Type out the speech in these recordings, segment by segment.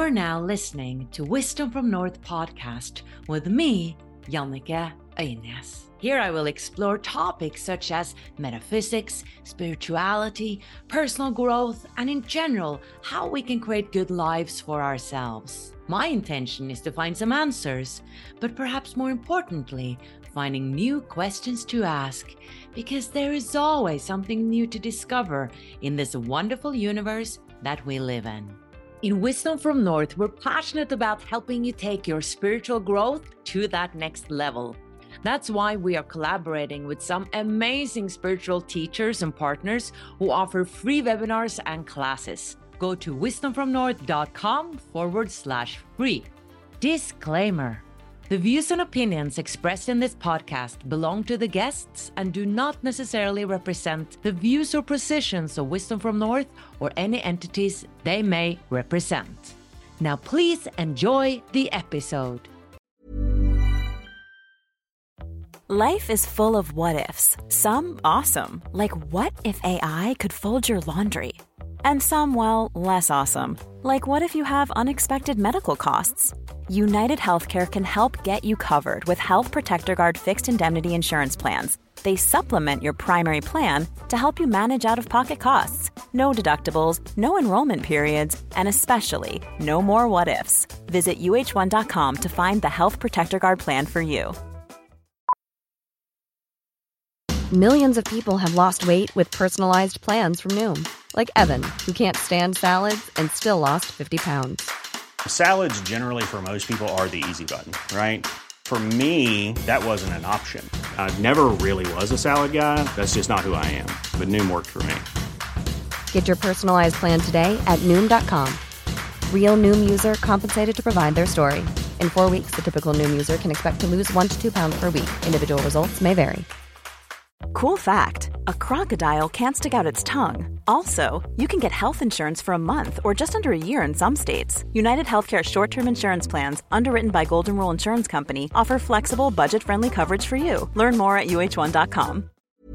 You're now listening to Wisdom from North podcast with me, Jannike Øynes. Here I will explore topics such as metaphysics, spirituality, personal growth, and in general, how we can create good lives for ourselves. My intention is to find some answers, but perhaps more importantly, finding new questions to ask, because there is always something new to discover in this wonderful universe that we live in. In Wisdom from North, we're passionate about helping you take your spiritual growth to that next level. That's why we are collaborating with some amazing spiritual teachers and partners who offer free webinars and classes. Go to wisdomfromnorth.com/free. Disclaimer. The views and opinions expressed in this podcast belong to the guests and do not necessarily represent the views or positions of Wisdom from North or any entities they may represent. Now please enjoy the episode. Life is full of what-ifs, some awesome, like what if AI could fold your laundry? And some, well, less awesome, like what if you have unexpected medical costs? United Healthcare can help get you covered with Health Protector Guard fixed indemnity insurance plans. They supplement your primary plan to help you manage out-of-pocket costs. No deductibles, no enrollment periods, and especially no more what-ifs. Visit uh1.com to find the Health Protector Guard plan for you. Millions of people have lost weight with personalized plans from Noom. Like Evan, who can't stand salads and still lost 50 pounds. Salads generally for most people are the easy button, right? For me, that wasn't an option. I never really was a salad guy. That's just not who I am. But Noom worked for me. Get your personalized plan today at Noom.com. Real Noom user compensated to provide their story. In 4 weeks, the typical Noom user can expect to lose 1 to 2 pounds per week. Individual results may vary. Cool fact, a crocodile can't stick out its tongue. Also, you can get health insurance for a month or just under a year in some states. United Healthcare short-term insurance plans, underwritten by Golden Rule Insurance Company, offer flexible, budget-friendly coverage for you. Learn more at uh1.com.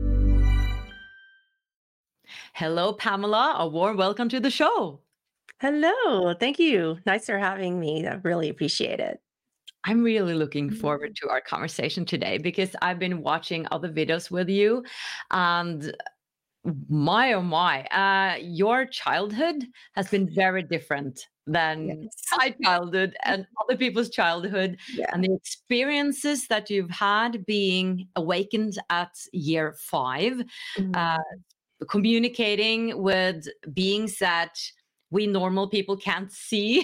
Hello, Pamela. A warm welcome to the show. Hello. Thank you. Nice for having me. I really appreciate it. I'm really looking forward to our conversation today because I've been watching other videos with you, and my oh my, your childhood has been very different than my childhood and other people's childhood, and the experiences that you've had being awakened at year 5, communicating with beings that we normal people can't see.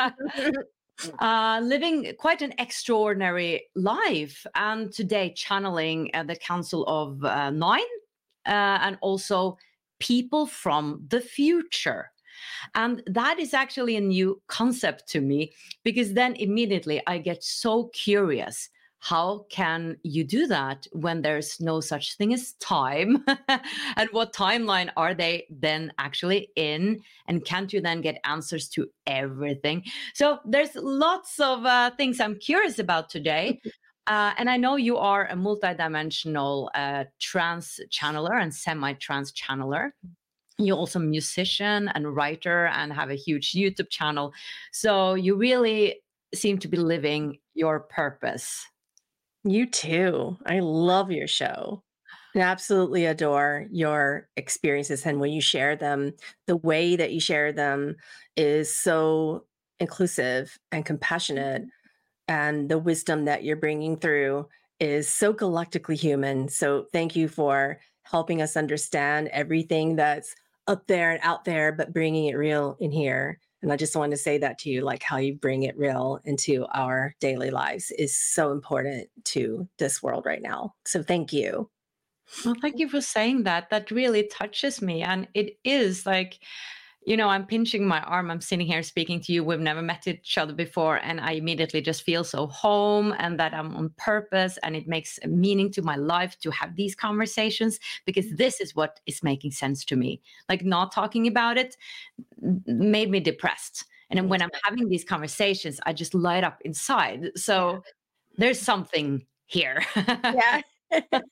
Living quite an extraordinary life, and today channeling the Council of Nine, and also people from the future. And that is actually a new concept to me, because then immediately I get so curious. How can you do that when there's no such thing as time? And what timeline are they then actually in? And can't you then get answers to everything? So there's lots of things I'm curious about today. And I know you are a multidimensional trance channeler and semi-trance channeler. You're also a musician and writer and have a huge YouTube channel. So you really seem to be living your purpose. You too. I love your show. I absolutely adore your experiences. And when you share them, the way that you share them is so inclusive and compassionate. And the wisdom that you're bringing through is so galactically human. So thank you for helping us understand everything that's up there and out there, but bringing it real in here. And I just want to say that to you, like how you bring it real into our daily lives is so important to this world right now. So thank you. Well, thank you for saying that. That really touches me. And it is like, you know, I'm pinching my arm. I'm sitting here speaking to you. We've never met each other before. And I immediately just feel so home and that I'm on purpose. And it makes a meaning to my life to have these conversations, because this is what is making sense to me. Like not talking about it made me depressed. And then when I'm having these conversations, I just light up inside. So there's something here. Yeah.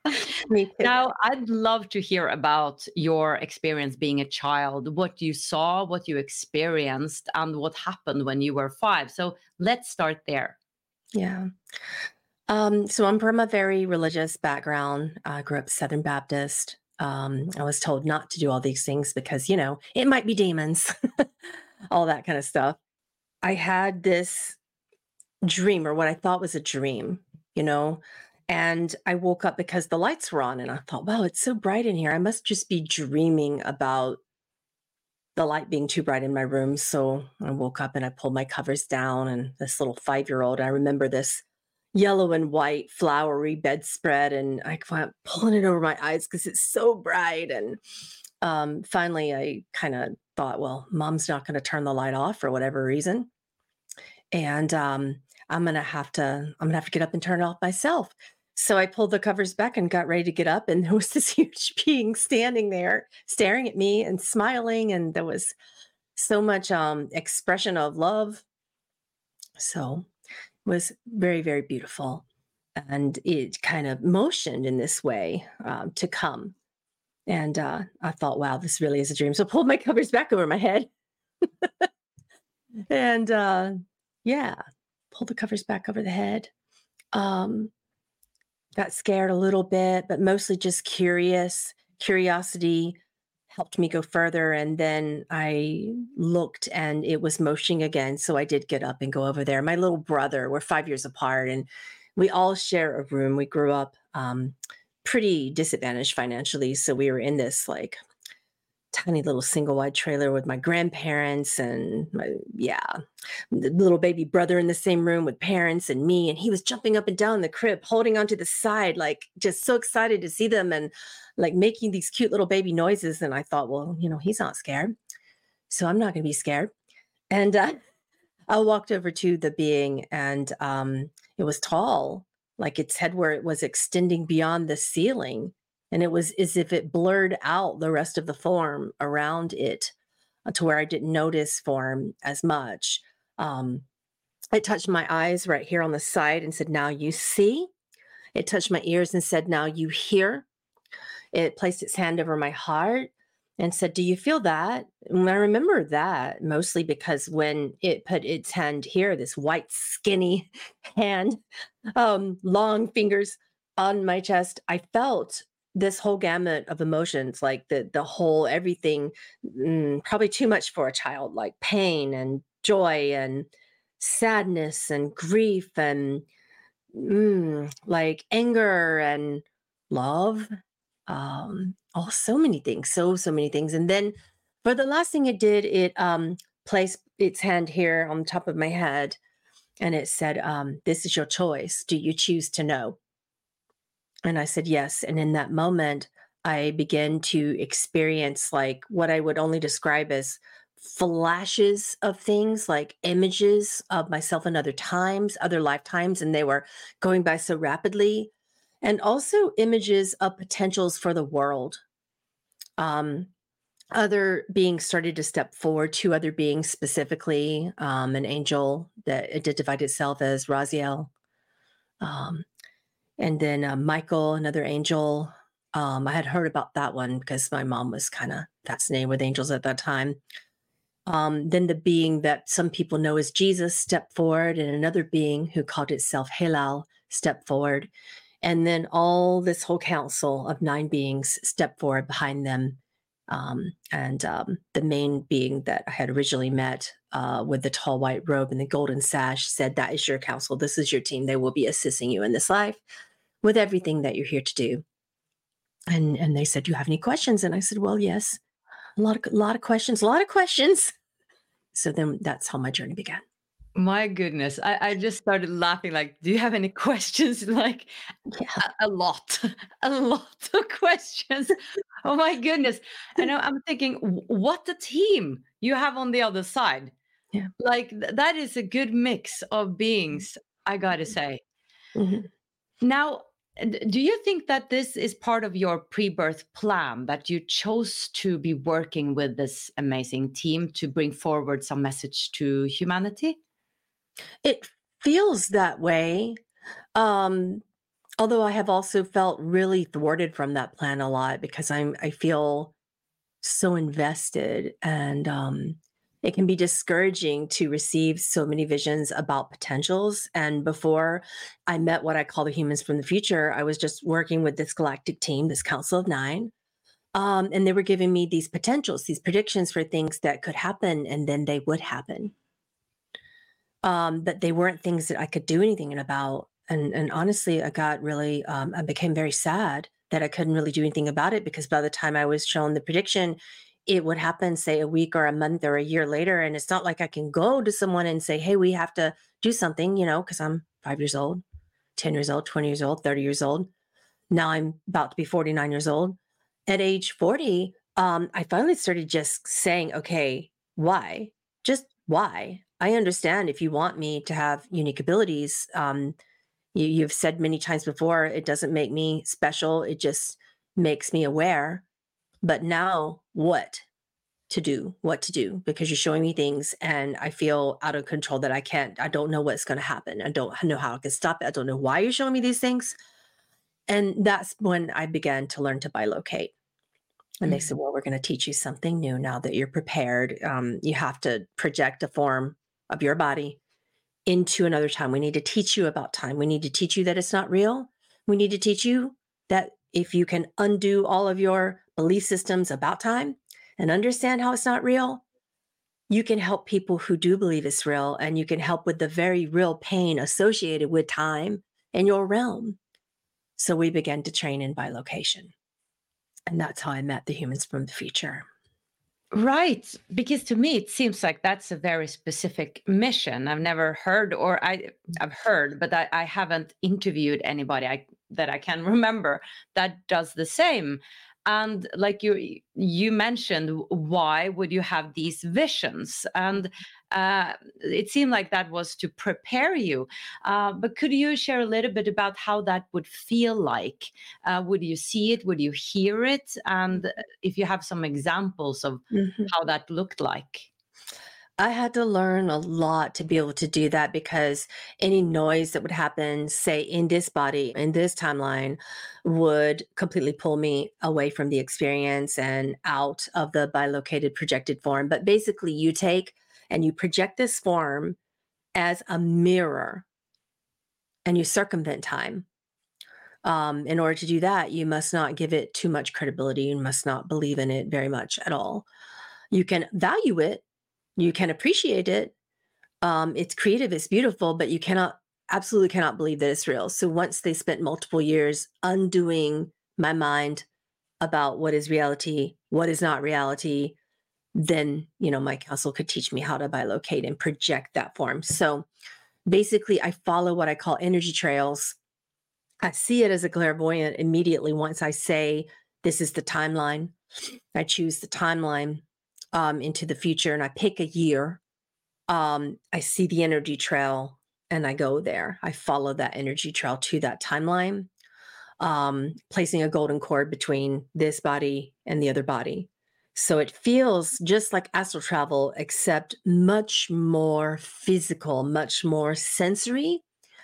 Me too. Now, I'd love to hear about your experience being a child, what you saw, what you experienced, and what happened when you were 5. So let's start there. Yeah. So I'm from a very religious background. I grew up Southern Baptist. I was told not to do all these things because, it might be demons, all that kind of stuff. I had this dream, or what I thought was a dream, you know, and I woke up because the lights were on and I thought, wow, it's so bright in here. I must just be dreaming about the light being too bright in my room. So I woke up and I pulled my covers down, and this little 5-year-old, I remember this yellow and white flowery bedspread, and I went pulling it over my eyes because it's so bright. And finally I kind of thought, well, mom's not going to turn the light off for whatever reason. And I'm gonna have to get up and turn it off myself. So I pulled the covers back and got ready to get up, and there was this huge being standing there staring at me and smiling, and there was so much expression of love. So it was very, very beautiful. And it kind of motioned in this way to come. And I thought, wow, this really is a dream. So I pulled my covers back over my head and yeah, pulled the covers back over the head. Um, got scared a little bit, but mostly just curious. Curiosity helped me go further. And then I looked and it was motioning again. So I did get up and go over there. My little brother, we're 5 years apart, and we all share a room. We grew up pretty disadvantaged financially. So we were in this like tiny little single wide trailer with my grandparents and the little baby brother in the same room with parents and me. And he was jumping up and down the crib, holding onto the side, like just so excited to see them and like making these cute little baby noises. And I thought, well, he's not scared, so I'm not going to be scared. And I walked over to the being, and it was tall, like its head where it was extending beyond the ceiling. And it was as if it blurred out the rest of the form around it to where I didn't notice form as much. It touched my eyes right here on the side and said, now you see. It touched my ears and said, now you hear. It placed its hand over my heart and said, do you feel that? And I remember that mostly because when it put its hand here, this white, skinny hand, long fingers on my chest, I felt this whole gamut of emotions, like the whole everything, probably too much for a child, like pain and joy and sadness and grief and like anger and love. So many things, so many things. And then for the last thing it did, it placed its hand here on top of my head, and it said, this is your choice. Do you choose to know? And I said, yes. And in that moment, I began to experience like what I would only describe as flashes of things, like images of myself in other times, other lifetimes. And they were going by so rapidly. And also images of potentials for the world. Other beings started to step forward, 2 other beings specifically, an angel that identified itself as Raziel. And then Michael, another angel. I had heard about that one because my mom was kind of fascinated with angels at that time. Then the being that some people know as Jesus stepped forward, and another being who called itself Halal stepped forward. And then all this whole council of 9 beings stepped forward behind them. The main being that I had originally met with the tall white robe and the golden sash said, that is your council. This is your team. They will be assisting you in this life with everything that you're here to do. And they said, do you have any questions? And I said, well, yes, a lot of questions. So then that's how my journey began. My goodness, I just started laughing. Like, do you have any questions? Like, a lot of questions. Oh my goodness. And I'm thinking, what a team you have on the other side. Yeah. Like, that is a good mix of beings, I gotta say. Mm-hmm. Now, do you think that this is part of your pre-birth plan, that you chose to be working with this amazing team to bring forward some message to humanity? It feels that way. Although I have also felt really thwarted from that plan a lot because I feel so invested, and it can be discouraging to receive so many visions about potentials. And before I met what I call the humans from the future, I was just working with this galactic team, this Council of Nine. And they were giving me these potentials, these predictions for things that could happen, and then they would happen. But they weren't things that I could do anything about. And honestly, I got really, I became very sad that I couldn't really do anything about it, because by the time I was shown the prediction, it would happen, say, a week or a month or a year later. And it's not like I can go to someone and say, hey, we have to do something, because I'm 5 years old, 10 years old, 20 years old, 30 years old. Now I'm about to be 49 years old. At age 40, I finally started just saying, okay, why? Just why? I understand if you want me to have unique abilities. You've said many times before, it doesn't make me special. It just makes me aware. But now what to do, because you're showing me things and I feel out of control that I don't know what's going to happen. I don't know how I can stop it. I don't know why you're showing me these things. And that's when I began to learn to bilocate. And they said, well, we're going to teach you something new now that you're prepared. You have to project a form of your body into another time. We need to teach you about time. We need to teach you that it's not real. We need to teach you that if you can undo all of your belief systems about time and understand how it's not real, you can help people who do believe it's real, and you can help with the very real pain associated with time in your realm. So we began to train in bilocation. And that's how I met the humans from the future. Right. Because to me, it seems like that's a very specific mission. I've never heard, or I've heard, but I haven't interviewed anybody that I can remember that does the same. And like you mentioned, why would you have these visions? And it seemed like that was to prepare you. But could you share a little bit about how that would feel like? Would you see it? Would you hear it? And if you have some examples of how that looked like. I had to learn a lot to be able to do that, because any noise that would happen, say, in this body, in this timeline, would completely pull me away from the experience and out of the bilocated projected form. But basically, you take and you project this form as a mirror and you circumvent time. In order to do that, you must not give it too much credibility. You must not believe in it very much at all. You can value it. You can appreciate it. It's creative, it's beautiful, but you absolutely cannot believe that it's real. So once they spent multiple years undoing my mind about what is reality, what is not reality, then, my council could teach me how to bilocate and project that form. So basically, I follow what I call energy trails. I see it as a clairvoyant immediately once I say, this is the timeline. I choose the timeline into the future, and I pick a year. I see the energy trail and I go there. I follow that energy trail to that timeline, placing a golden cord between this body and the other body. So it feels just like astral travel, except much more physical, much more sensory.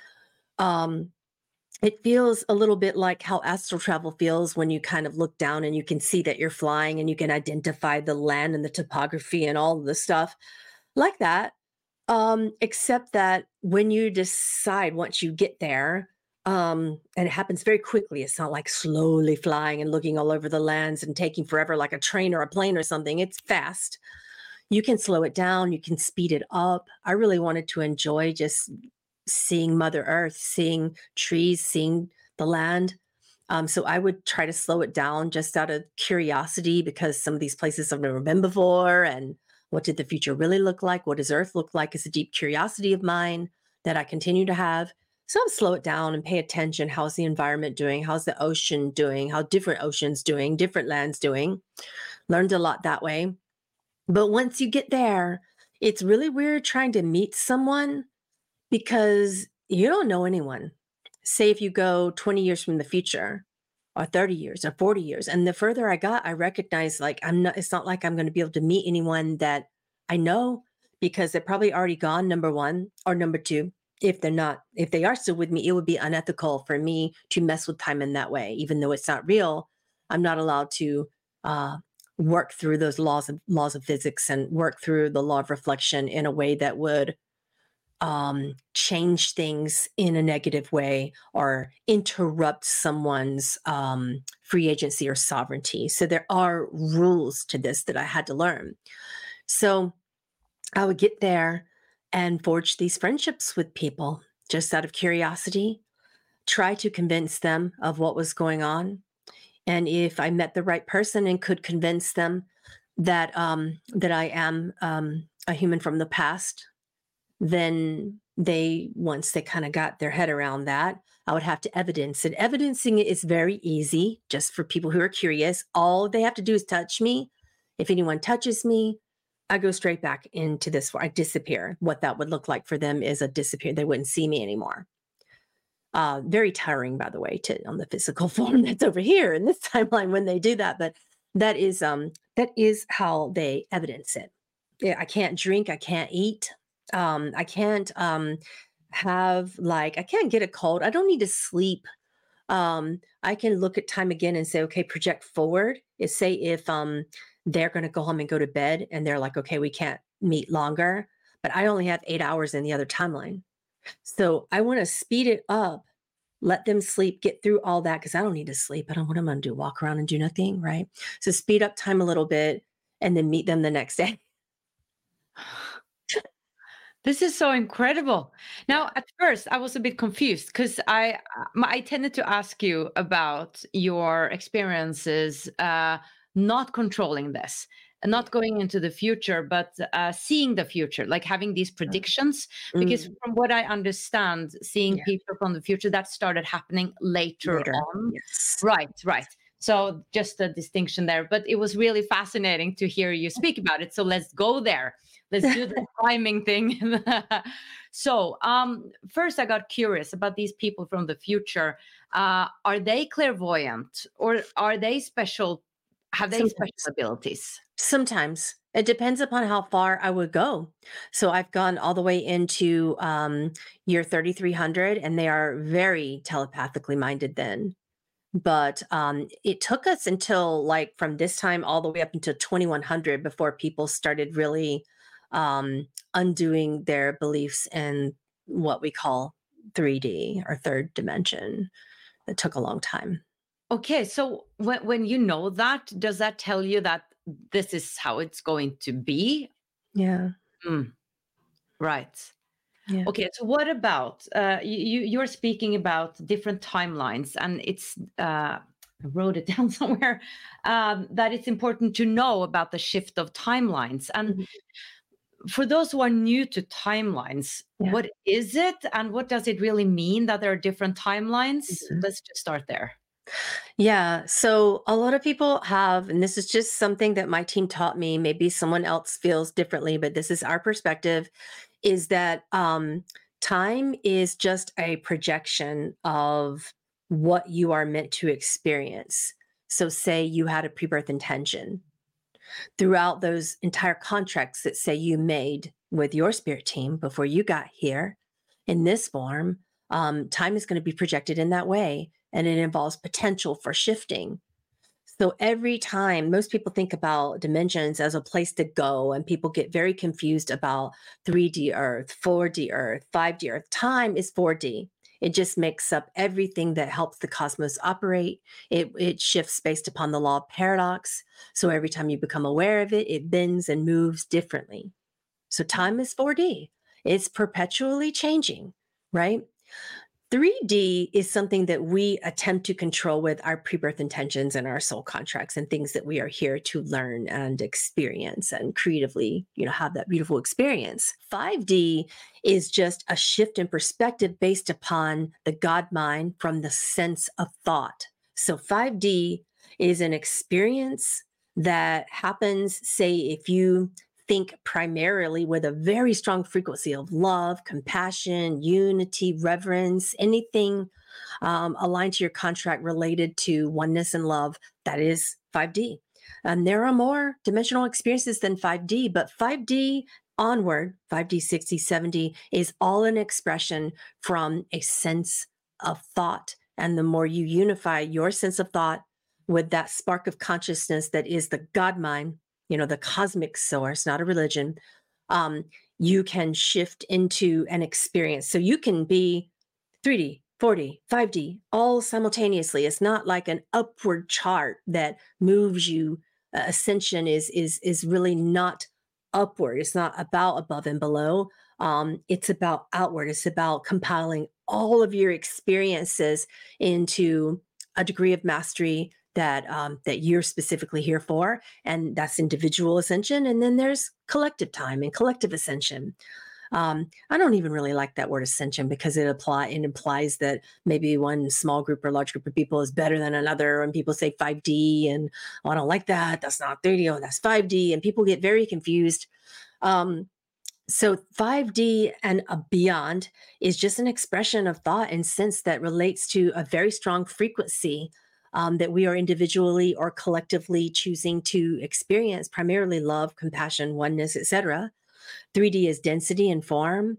It feels a little bit like how astral travel feels when you kind of look down and you can see that you're flying and you can identify the land and the topography and all of the stuff like that. Except that when you decide, once you get there, and it happens very quickly, it's not like slowly flying and looking all over the lands and taking forever like a train or a plane or something. It's fast. You can slow it down. You can speed it up. I really wanted to enjoy just seeing Mother Earth, seeing trees, seeing the land. So I would try to slow it down just out of curiosity, because some of these places I've never been before. And what did the future really look like? What does Earth look like? Is a deep curiosity of mine that I continue to have. So I'll slow it down and pay attention. How's the environment doing? How's the ocean doing? How different oceans doing? Different lands doing? Learned a lot that way. But once you get there, it's really weird trying to meet someone, because you don't know anyone. Say if you go 20 years from the future, or 30 years or 40 years. And the further I got, I recognized it's not like I'm going to be able to meet anyone that I know, because they're probably already gone, number one, or number two. if they are still with me, it would be unethical for me to mess with time in that way. Even though it's not real, I'm not allowed to work through those laws of physics and work through the law of reflection in a way that would change things in a negative way or interrupt someone's free agency or sovereignty. So there are rules to this that I had to learn. So I would get there and forge these friendships with people just out of curiosity, try to convince them of what was going on. And if I met the right person and could convince them that that I am a human from the past, then once they kind of got their head around that, I would have to evidence it. Evidencing it is very easy, just for people who are curious. All they have to do is touch me. If anyone touches me, I go straight back into this. I disappear. What that would look like for them is a disappear. They wouldn't see me anymore. Very tiring, by the way, on the physical form that's over here in this timeline when they do that. But that is how they evidence it. Yeah, I can't drink. I can't eat. I can't I can't get a cold. I don't need to sleep. I can look at time again and say, okay, project forward. Say if they're going to go home and go to bed and they're like, okay, we can't meet longer, but I only have 8 hours in the other timeline. So I want to speed it up, let them sleep, get through all that, because I don't need to sleep. I don't what I'm going to do, walk around and do nothing, right? So speed up time a little bit and then meet them the next day. This is so incredible. Now, at first, I was a bit confused because I tended to ask you about your experiences not controlling this and not going into the future, but seeing the future, like having these predictions. Because from what I understand, seeing people from the future, that started happening later on. Yes. Right. So just a distinction there. But it was really fascinating to hear you speak about it. So let's go there. Let's do the timing thing. So first, I got curious about these people from the future. Are they clairvoyant or are they special? Have they special abilities? Sometimes. It depends upon how far I would go. So I've gone all the way into year 3300, and they are very telepathically minded then. But it took us until like from this time all the way up until 2100 before people started really undoing their beliefs in what we call 3D or third dimension. It took a long time. Okay, so when you know that, does that tell you that this is how it's going to be? Yeah. Right. Yeah. Okay, so what about you're speaking about different timelines, and it's I wrote it down somewhere that it's important to know about the shift of timelines. And for those who are new to timelines, what is it, and what does it really mean that there are different timelines? Let's just start there. Yeah. So a lot of people have, and this is just something that my team taught me, maybe someone else feels differently, but this is our perspective, is that time is just a projection of what you are meant to experience. So say you had a pre-birth intention. Throughout those entire contracts that say you made with your spirit team before you got here in this form, time is going to be projected in that way. And it involves potential for shifting. So every time, most people think about dimensions as a place to go, and people get very confused about 3D Earth, 4D Earth, 5D Earth. Time is 4D. It just makes up everything that helps the cosmos operate. It shifts based upon the law of paradox. So every time you become aware of it, it bends and moves differently. So time is 4D. It's perpetually changing, right? 3D is something that we attempt to control with our pre-birth intentions and our soul contracts and things that we are here to learn and experience and creatively, have that beautiful experience. 5D is just a shift in perspective based upon the God mind from the sense of thought. So 5D is an experience that happens, say, if you think primarily with a very strong frequency of love, compassion, unity, reverence, anything aligned to your contract related to oneness and love, that is 5D. And there are more dimensional experiences than 5D, but 5D onward, 5D, 60, 70 is all an expression from a sense of thought. And the more you unify your sense of thought with that spark of consciousness that is the God mind, the cosmic source, not a religion, you can shift into an experience. So you can be 3D, 4D, 5D, all simultaneously. It's not like an upward chart that moves you. Ascension is really not upward. It's not about above and below. It's about outward. It's about compiling all of your experiences into a degree of mastery that you're specifically here for, and that's individual ascension. And then there's collective time and collective ascension. I don't even really like that word ascension because it implies that maybe one small group or large group of people is better than another. And people say 5D and, oh, I don't like that. That's not 3D. Oh, that's 5D. And people get very confused. So 5D and beyond is just an expression of thought and sense that relates to a very strong frequency that we are individually or collectively choosing to experience, primarily love, compassion, oneness, etc. 3D is density and form.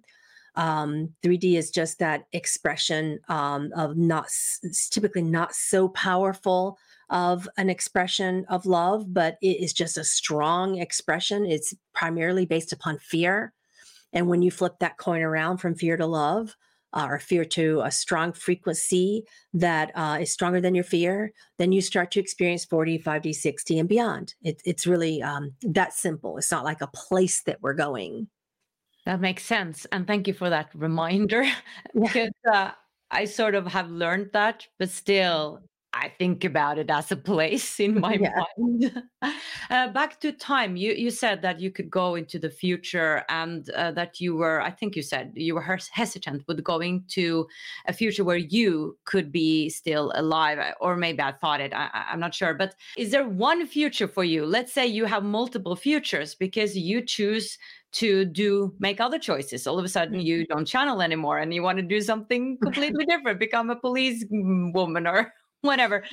3D is just that expression of typically not so powerful of an expression of love, but it is just a strong expression. It's primarily based upon fear. And when you flip that coin around from fear to love, or fear to a strong frequency that is stronger than your fear, then you start to experience 4D, 5D, 6D, and beyond. It's really that simple. It's not like a place that we're going. That makes sense. And thank you for that reminder. Because I sort of have learned that, but still, I think about it as a place in my mind. Back to time, you said that you could go into the future and that you were, I think you said you were hesitant with going to a future where you could be still alive, or maybe I thought it, I'm not sure. But is there one future for you? Let's say you have multiple futures because you choose to make other choices. All of a sudden you don't channel anymore and you want to do something completely different, become a police woman or whatever.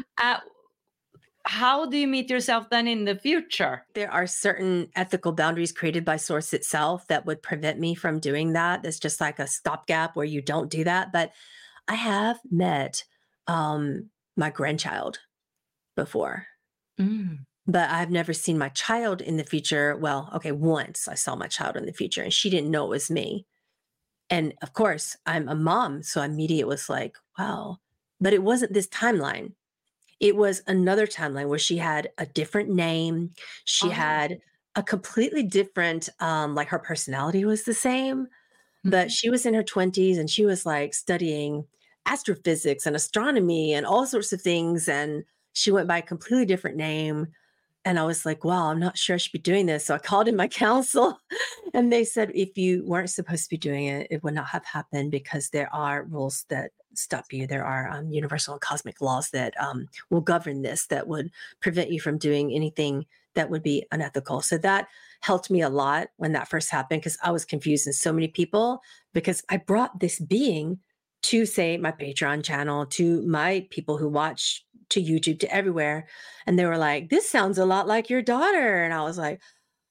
How do you meet yourself then in the future? There are certain ethical boundaries created by Source itself that would prevent me from doing that. It's just like a stopgap where you don't do that. But I have met my grandchild before. But I've never seen my child in the future. Well, okay, once I saw my child in the future and she didn't know it was me. And of course, I'm a mom, so immediately was like, wow. But it wasn't this timeline. It was another timeline where she had a different name. She had a completely different, like her personality was the same, but she was in her 20s and she was like studying astrophysics and astronomy and all sorts of things. And she went by a completely different name. And I was like, wow, I'm not sure I should be doing this. So I called in my counsel and they said, if you weren't supposed to be doing it, it would not have happened because there are rules that stop you. There are universal and cosmic laws that will govern this, that would prevent you from doing anything that would be unethical. So that helped me a lot when that first happened because I was confused in so many people because I brought this being to, say, my Patreon channel, to my people who watch, to YouTube, to everywhere. And they were like, this sounds a lot like your daughter. And I was like,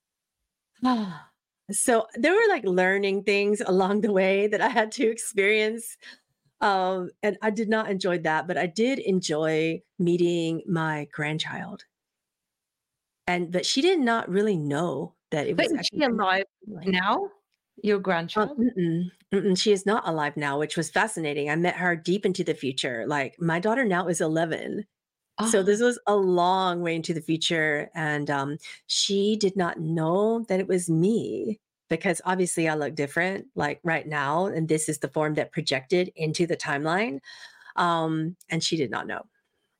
ah. So there were like learning things along the way that I had to experience. And I did not enjoy that, but I did enjoy meeting my grandchild. But she did not really know that it was. But is she alive now? Your grandchild? She is not alive now, which was fascinating. I met her deep into the future. Like my daughter now is 11. So this was a long way into the future. And she did not know that it was me because obviously I look different like right now. And this is the form that projected into the timeline. And she did not know.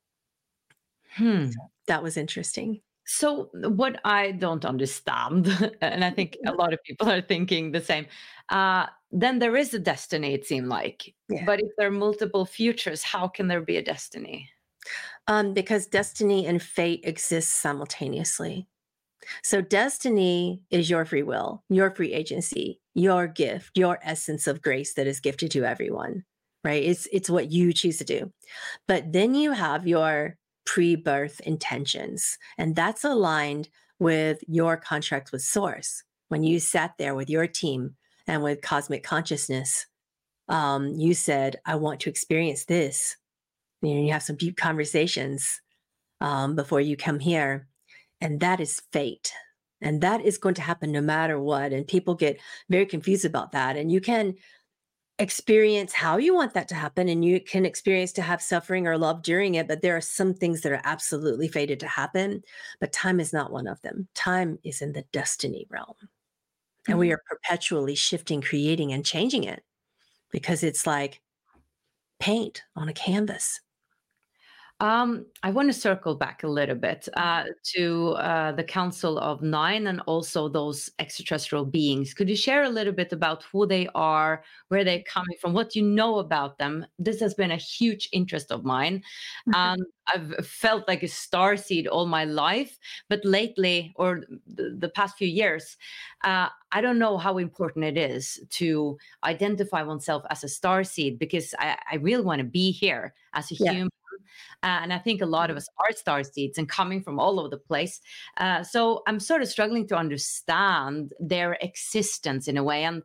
So that was interesting. So what I don't understand, and I think a lot of people are thinking the same, then there is a destiny, it seemed like. Yeah. But if there are multiple futures, how can there be a destiny? Because destiny and fate exist simultaneously. So destiny is your free will, your free agency, your gift, your essence of grace that is gifted to everyone, right? It's what you choose to do. But then you have your pre-birth intentions, and that's aligned with your contract with Source, when you sat there with your team and with Cosmic Consciousness, you said, I want to experience this. You have some deep conversations before you come here. And that is fate. And that is going to happen no matter what. And people get very confused about that. And you can experience how you want that to happen, and you can experience to have suffering or love during it. But there are some things that are absolutely fated to happen. But time is not one of them. Time is in the destiny realm. And we are perpetually shifting, creating, and changing it, because it's like paint on a canvas. I want to circle back a little bit to the Council of Nine and also those extraterrestrial beings. Could you share a little bit about who they are, where they're coming from, what you know about them? This has been a huge interest of mine. I've felt like a starseed all my life, but lately, or the past few years, I don't know how important it is to identify oneself as a starseed, because I really want to be here as a human. And I think a lot of us are star seeds and coming from all over the place. So I'm sort of struggling to understand their existence in a way. And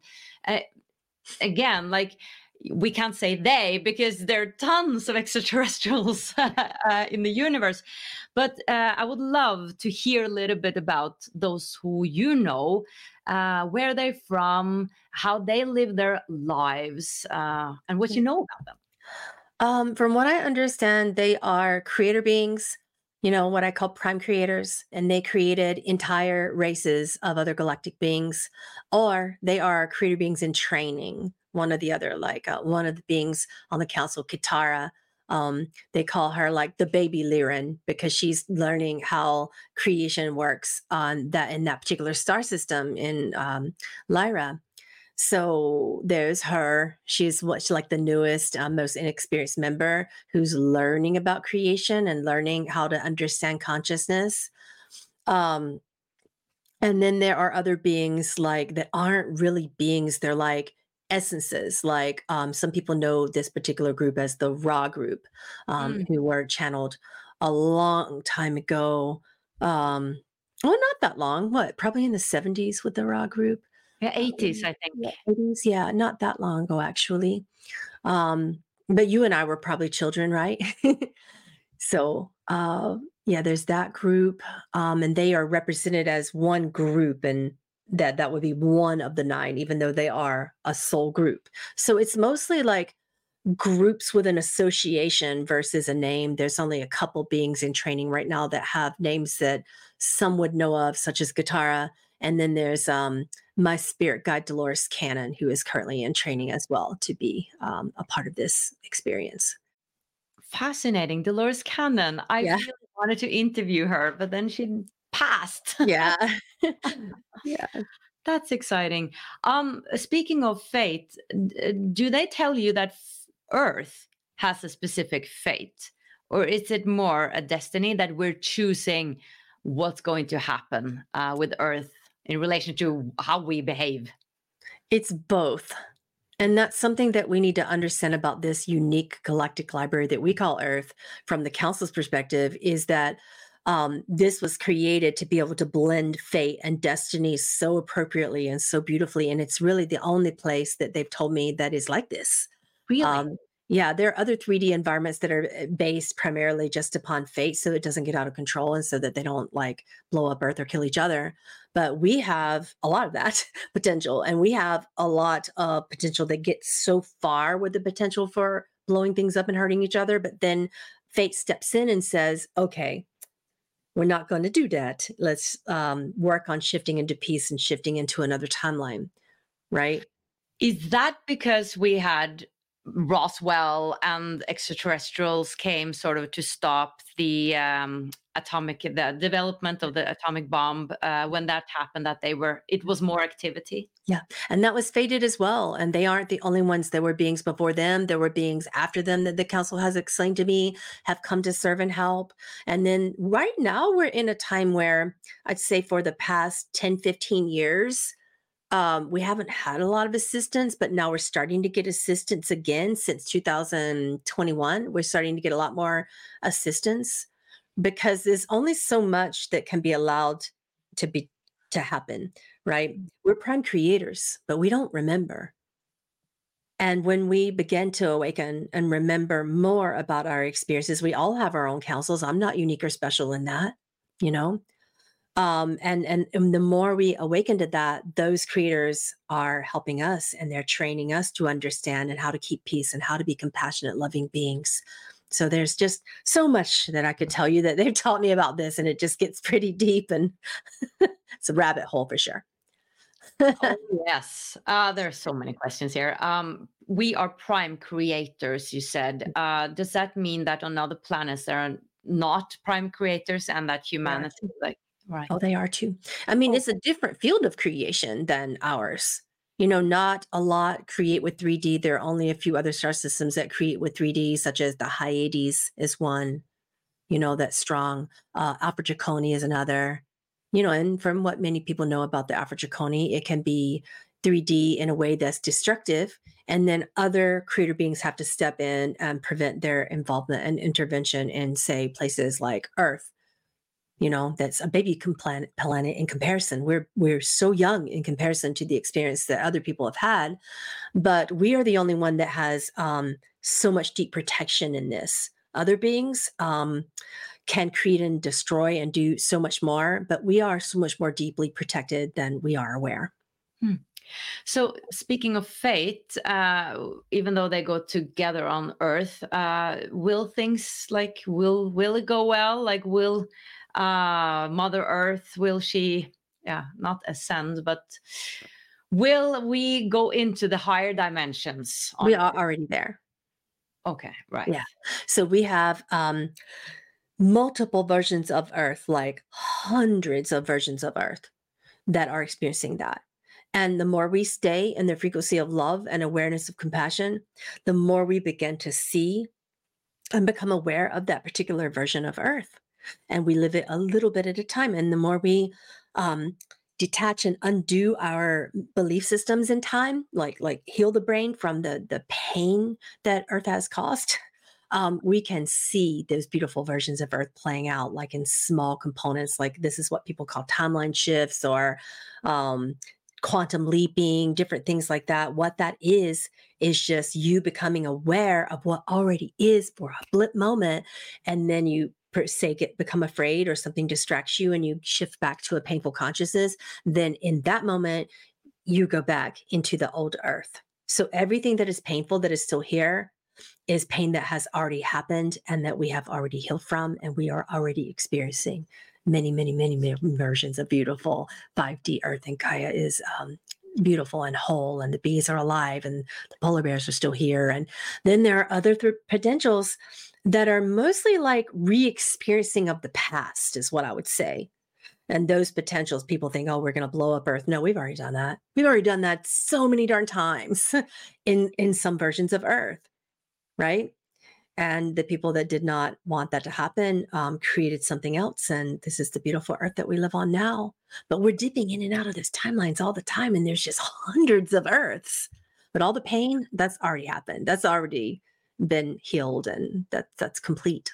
again, like, we can't say they, because there are tons of extraterrestrials in the universe. But I would love to hear a little bit about those who you know, where they're from, how they live their lives, and what you know about them. From what I understand, they are creator beings, what I call prime creators, and they created entire races of other galactic beings, or they are creator beings in training, one or the other. Like one of the beings on the council, Kitara, they call her like the baby Lyran, because she's learning how creation works in that particular star system in Lyra. So there's her. She's like the newest, most inexperienced member who's learning about creation and learning how to understand consciousness. And then there are other beings that aren't really beings. They're like essences. Like some people know this particular group as the Ra group, who were channeled a long time ago. Well, not that long. Probably in the 70s with the Ra group. Yeah, 80s, I think. 80s, yeah, not that long ago, actually. But you and I were probably children, right? So, yeah, there's that group, and they are represented as one group, and that would be one of the nine, even though they are a soul group. So it's mostly like groups with an association versus a name. There's only a couple beings in training right now that have names that some would know of, such as Gitara. And then there's my spirit guide, Dolores Cannon, who is currently in training as well to be a part of this experience. Fascinating. Dolores Cannon. I really wanted to interview her, but then she passed. Yeah. Yeah. That's exciting. Speaking of fate, do they tell you that Earth has a specific fate? Or is it more a destiny that we're choosing what's going to happen with Earth in relation to how we behave? It's both. And that's something that we need to understand about this unique galactic library that we call Earth from the Council's perspective, is that this was created to be able to blend fate and destiny so appropriately and so beautifully. And it's really the only place that they've told me that is like this. Really? Yeah, there are other 3D environments that are based primarily just upon fate, so it doesn't get out of control and so that they don't blow up Earth or kill each other. But we have a lot of that potential, and we have a lot of potential that gets so far with the potential for blowing things up and hurting each other. But then fate steps in and says, okay, we're not going to do that. Let's work on shifting into peace and shifting into another timeline, right? Is that because we had Roswell and extraterrestrials came sort of to stop the development of the atomic bomb when that happened, that it was more activity? Yeah. And that was fated as well. And they aren't the only ones. There were beings before them. There were beings after them that the council has explained to me have come to serve and help. And then right now we're in a time where I'd say for the past 10, 15 years, we haven't had a lot of assistance, but now we're starting to get assistance again. Since 2021, we're starting to get a lot more assistance, because there's only so much that can be allowed to be to happen, right? We're prime creators, but we don't remember. And when we begin to awaken and remember more about our experiences, we all have our own counsels. I'm not unique or special in that, you know? And the more we awaken to that, those creators are helping us and they're training us to understand and how to keep peace and how to be compassionate, loving beings. So there's just so much that I could tell you that they've taught me about this, and it just gets pretty deep, and it's a rabbit hole for sure. Oh, yes. There's so many questions here. We are prime creators, you said. Does that mean that on other planets there are not prime creators and that humanity, like, right? Oh, they are too. I mean, it's a different field of creation than ours. You know, not a lot create with 3D. There are only a few other star systems that create with 3D, such as the Hyades is one, you know, that's strong. Alpha Draconi is another. You know, and from what many people know about the Alpha Draconi, it can be 3D in a way that's destructive. And then other creator beings have to step in and prevent their involvement and intervention in, say, places like Earth. You know, that's a baby planet in comparison. We're so young in comparison to the experience that other people have had, but we are the only one that has so much deep protection in this. Other beings can create and destroy and do so much more, but we are so much more deeply protected than we are aware. So speaking of fate, even though they go together on Earth, will things like, will it go well? Like, will Mother Earth, will she, not ascend, but will we go into the higher dimensions? We are already there. Okay, right. Yeah. So we have multiple versions of Earth, like hundreds of versions of Earth that are experiencing that. And the more we stay in the frequency of love and awareness of compassion, the more we begin to see and become aware of that particular version of Earth. And we live it a little bit at a time. And the more we detach and undo our belief systems in time, like heal the brain from the pain that Earth has caused, we can see those beautiful versions of Earth playing out, like in small components. Like this is what people call timeline shifts or quantum leaping, different things like that. What that is just you becoming aware of what already is for a blip moment, and then you become afraid or something distracts you and you shift back to a painful consciousness. Then in that moment, you go back into the old Earth. So everything that is painful that is still here is pain that has already happened and that we have already healed from, and we are already experiencing many, many, many versions of beautiful 5D Earth. And Gaia is beautiful and whole, and the bees are alive, and the polar bears are still here. And then there are other potentials that are mostly like re-experiencing of the past, is what I would say. And those potentials, people think, oh, we're going to blow up Earth. No, we've already done that. We've already done that so many darn times in some versions of Earth, right? And the people that did not want that to happen created something else. And this is the beautiful Earth that we live on now. But we're dipping in and out of those timelines all the time. And there's just hundreds of Earths. But all the pain, that's already happened. That's already been healed. And that's complete.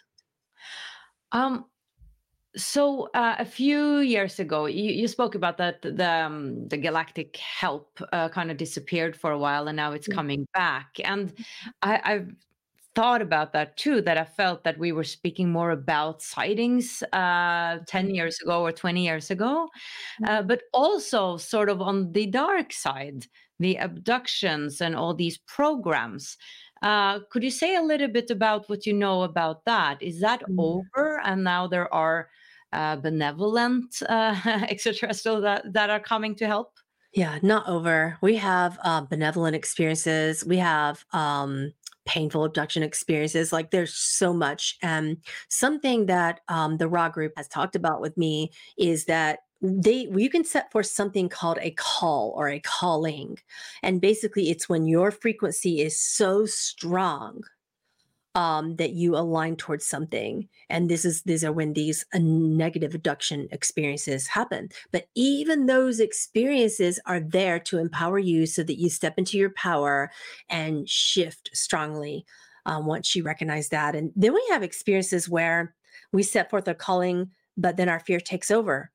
So a few years ago, you spoke about that the galactic help kind of disappeared for a while, and now it's coming back. And I've thought about that too, that I felt that we were speaking more about sightings 10 years ago or 20 years ago, but also sort of on the dark side, the abductions and all these programs. Could you say a little bit about what you know about that? Is that over and now there are benevolent extraterrestrials that are coming to help? Yeah, not over. We have benevolent experiences. We have painful abduction experiences. Like there's so much. And something that the Raw group has talked about with me is that you can set forth something called a call or a calling. And basically it's when your frequency is so strong that you align towards something. And these are when these negative abduction experiences happen. But even those experiences are there to empower you so that you step into your power and shift strongly once you recognize that. And then we have experiences where we set forth a calling, but then our fear takes over.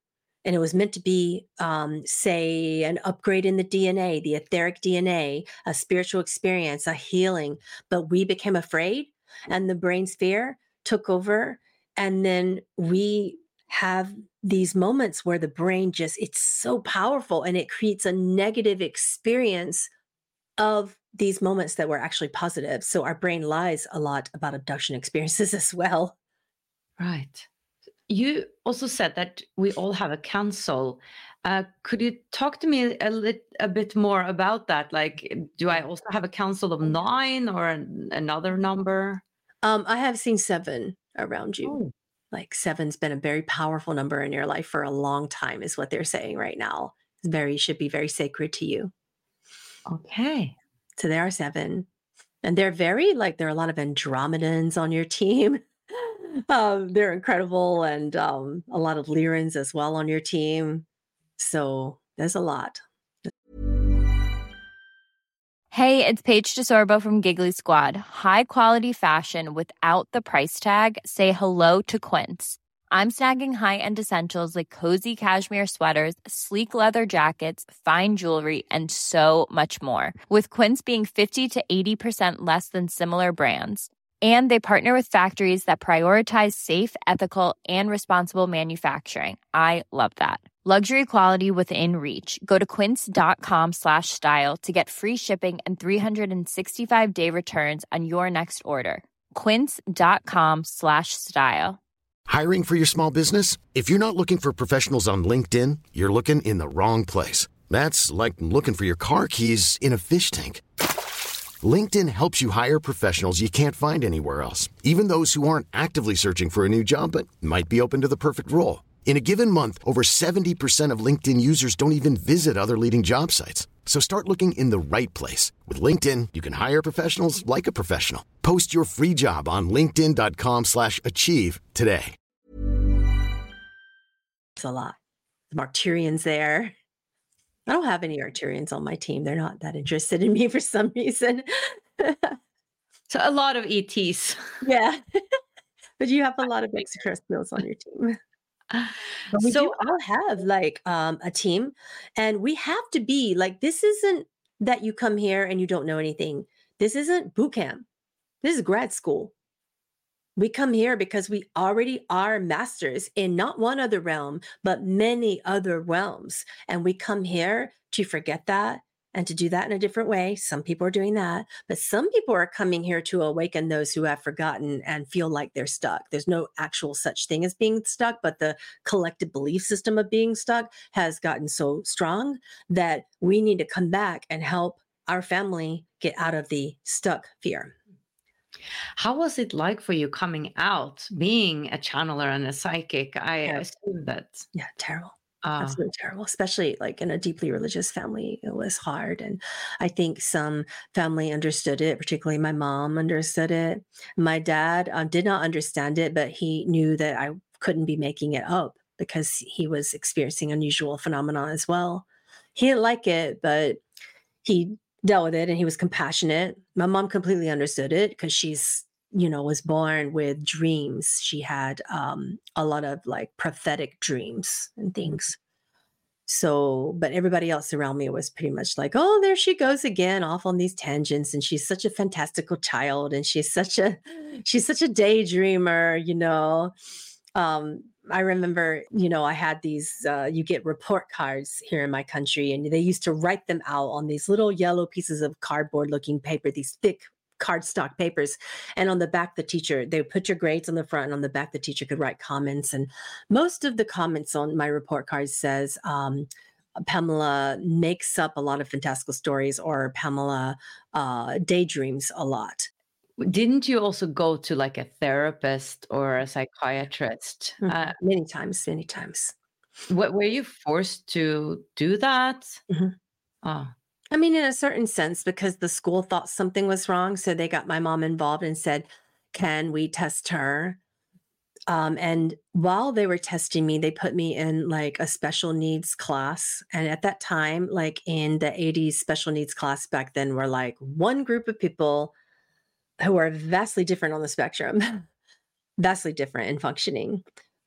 and it was meant to be, say, an upgrade in the DNA, the etheric DNA, a spiritual experience, a healing. But we became afraid, and the brain's fear took over. And then we have these moments where the brain it's so powerful, and it creates a negative experience of these moments that were actually positive. So our brain lies a lot about abduction experiences as well. Right. You also said that we all have a council. Could you talk to me a bit more about that? Like, do I also have a council of 9 or another number? I have seen 7 around you. Oh, Like 7's been a very powerful number in your life for a long time, is what they're saying right now. Should be very sacred to you. okay. So there are 7. And they're there are a lot of Andromedans on your team. They're incredible. And a lot of Lyrans as well on your team. So there's a lot. Hey, it's Paige DeSorbo from Giggly Squad. High quality fashion without the price tag. Say hello to Quince. I'm snagging high-end essentials like cozy cashmere sweaters, sleek leather jackets, fine jewelry, and so much more. With Quince being 50 to 80% less than similar brands. And they partner with factories that prioritize safe, ethical, and responsible manufacturing. I love that. Luxury quality within reach. Go to quince.com/style to get free shipping and 365-day returns on your next order. Quince.com/style. Hiring for your small business? If you're not looking for professionals on LinkedIn, you're looking in the wrong place. That's like looking for your car keys in a fish tank. LinkedIn helps you hire professionals you can't find anywhere else, even those who aren't actively searching for a new job but might be open to the perfect role. In a given month, over 70% of LinkedIn users don't even visit other leading job sites. So start looking in the right place. With LinkedIn, you can hire professionals like a professional. Post your free job on linkedin.com/achieve today. It's a lot. The Arcturians there. I don't have any Arcturians on my team. They're not that interested in me for some reason. So a lot of ETs. Yeah. But you have a lot of extraterrestrials on your team. But we do all have a team, and we have to be this isn't that you come here and you don't know anything. This isn't boot camp. This is grad school. We come here because we already are masters in not one other realm, but many other realms. And we come here to forget that and to do that in a different way. Some people are doing that, but some people are coming here to awaken those who have forgotten and feel like they're stuck. There's no actual such thing as being stuck, but the collective belief system of being stuck has gotten so strong that we need to come back and help our family get out of the stuck fear. How was it like for you coming out, being a channeler and a psychic? I assume that. Yeah, terrible. Absolutely terrible, especially in a deeply religious family. It was hard. And I think some family understood it, particularly my mom understood it. My dad did not understand it, but he knew that I couldn't be making it up because he was experiencing unusual phenomena as well. He didn't like it, but he dealt with it and he was compassionate. My mom completely understood it because she's was born with dreams. She had a lot of prophetic dreams and things. So, but everybody else around me was pretty much oh, there she goes again, off on these tangents. And she's such a fantastical child. And she's such a daydreamer, I remember, I had these, you get report cards here in my country, and they used to write them out on these little yellow pieces of cardboard looking paper, these thick cardstock papers. And on the back, they would put your grades on the front, and on the back, the teacher could write comments. And most of the comments on my report card says, Pamela makes up a lot of fantastical stories, or Pamela daydreams a lot. Didn't you also go to a therapist or a psychiatrist? Many times. Were you forced to do that? Mm-hmm. Oh. I mean, in a certain sense, because the school thought something was wrong. So they got my mom involved and said, can we test her? And while they were testing me, they put me in a special needs class. And at that time, in the 80s, special needs class back then were one group of people who are vastly different on the spectrum, vastly different in functioning.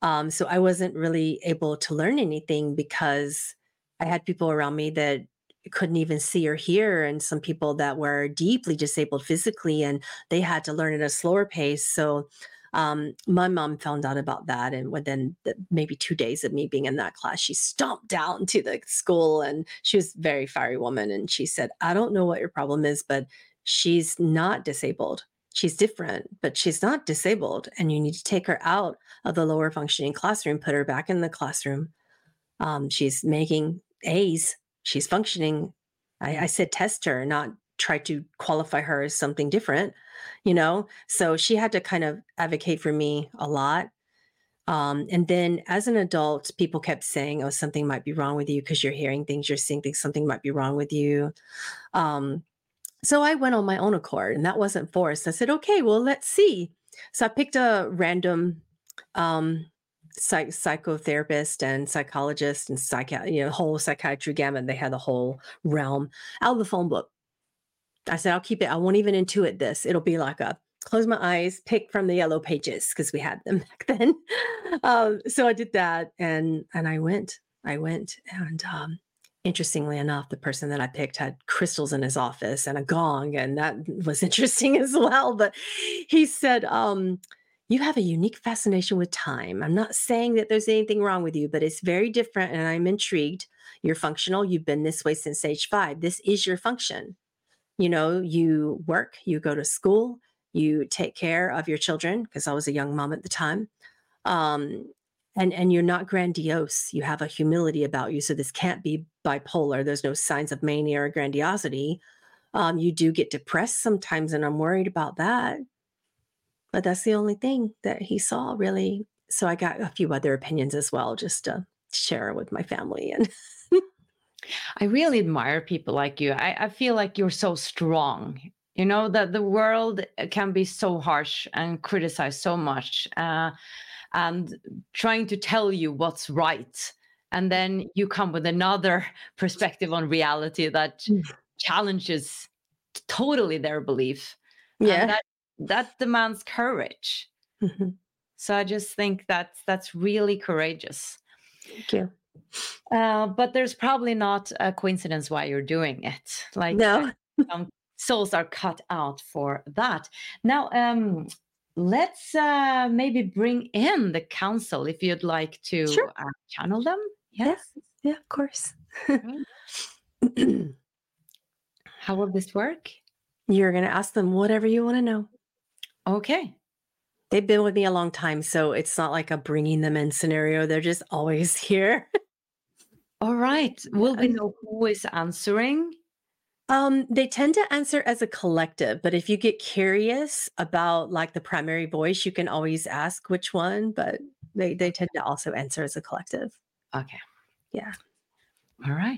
So I wasn't really able to learn anything because I had people around me that couldn't even see or hear, and some people that were deeply disabled physically, and they had to learn at a slower pace. So my mom found out about that, and within maybe 2 days of me being in that class, she stomped down to the school, and she was a very fiery woman. And she said, I don't know what your problem is, but she's not disabled. She's different, but she's not disabled. And you need to take her out of the lower functioning classroom, put her back in the classroom. She's making A's. She's functioning. I said test her, not try to qualify her as something different, So she had to kind of advocate for me a lot. And then as an adult, people kept saying, oh, something might be wrong with you because you're hearing things, you're seeing things, something might be wrong with you. So I went on my own accord, and that wasn't forced. I said, okay, well, let's see. So I picked a random psychotherapist and psychologist and whole psychiatry gamut. They had the whole realm out of the phone book. I said, I'll keep it. I won't even intuit this. It'll be like a close my eyes, pick from the yellow pages, because we had them back then. So I did that, and I went, and interestingly enough, the person that I picked had crystals in his office and a gong, and that was interesting as well. But he said, you have a unique fascination with time. I'm not saying that there's anything wrong with you, but it's very different, and I'm intrigued. You're functional. You've been this way since age 5. This is your function. You work, you go to school, you take care of your children, because I was a young mom at the time. And you're not grandiose. You have a humility about you. So this can't be bipolar. There's no signs of mania or grandiosity. You do get depressed sometimes, and I'm worried about that. But that's the only thing that he saw, really. So I got a few other opinions as well, just to share with my family. And I really admire people like you. I feel like you're so strong. That the world can be so harsh and criticize so much, and trying to tell you what's right. And then you come with another perspective on reality that challenges totally their belief. Yeah. And that demands courage. Mm-hmm. So I just think that's really courageous. Thank you. But there's probably not a coincidence why you're doing it. Like, no. Some souls are cut out for that. Now, let's maybe bring in the council if you'd like to Sure. channel them. Yes. Yeah, of course. How will this work? You're going to ask them whatever you want to know. Okay. They've been with me a long time, so it's not like a bringing them in scenario. They're just always here. All right. Will we know who is answering? They tend to answer as a collective, but if you get curious about like the primary voice, you can always ask which one, but they tend to also answer as a collective. Okay. Yeah. All right.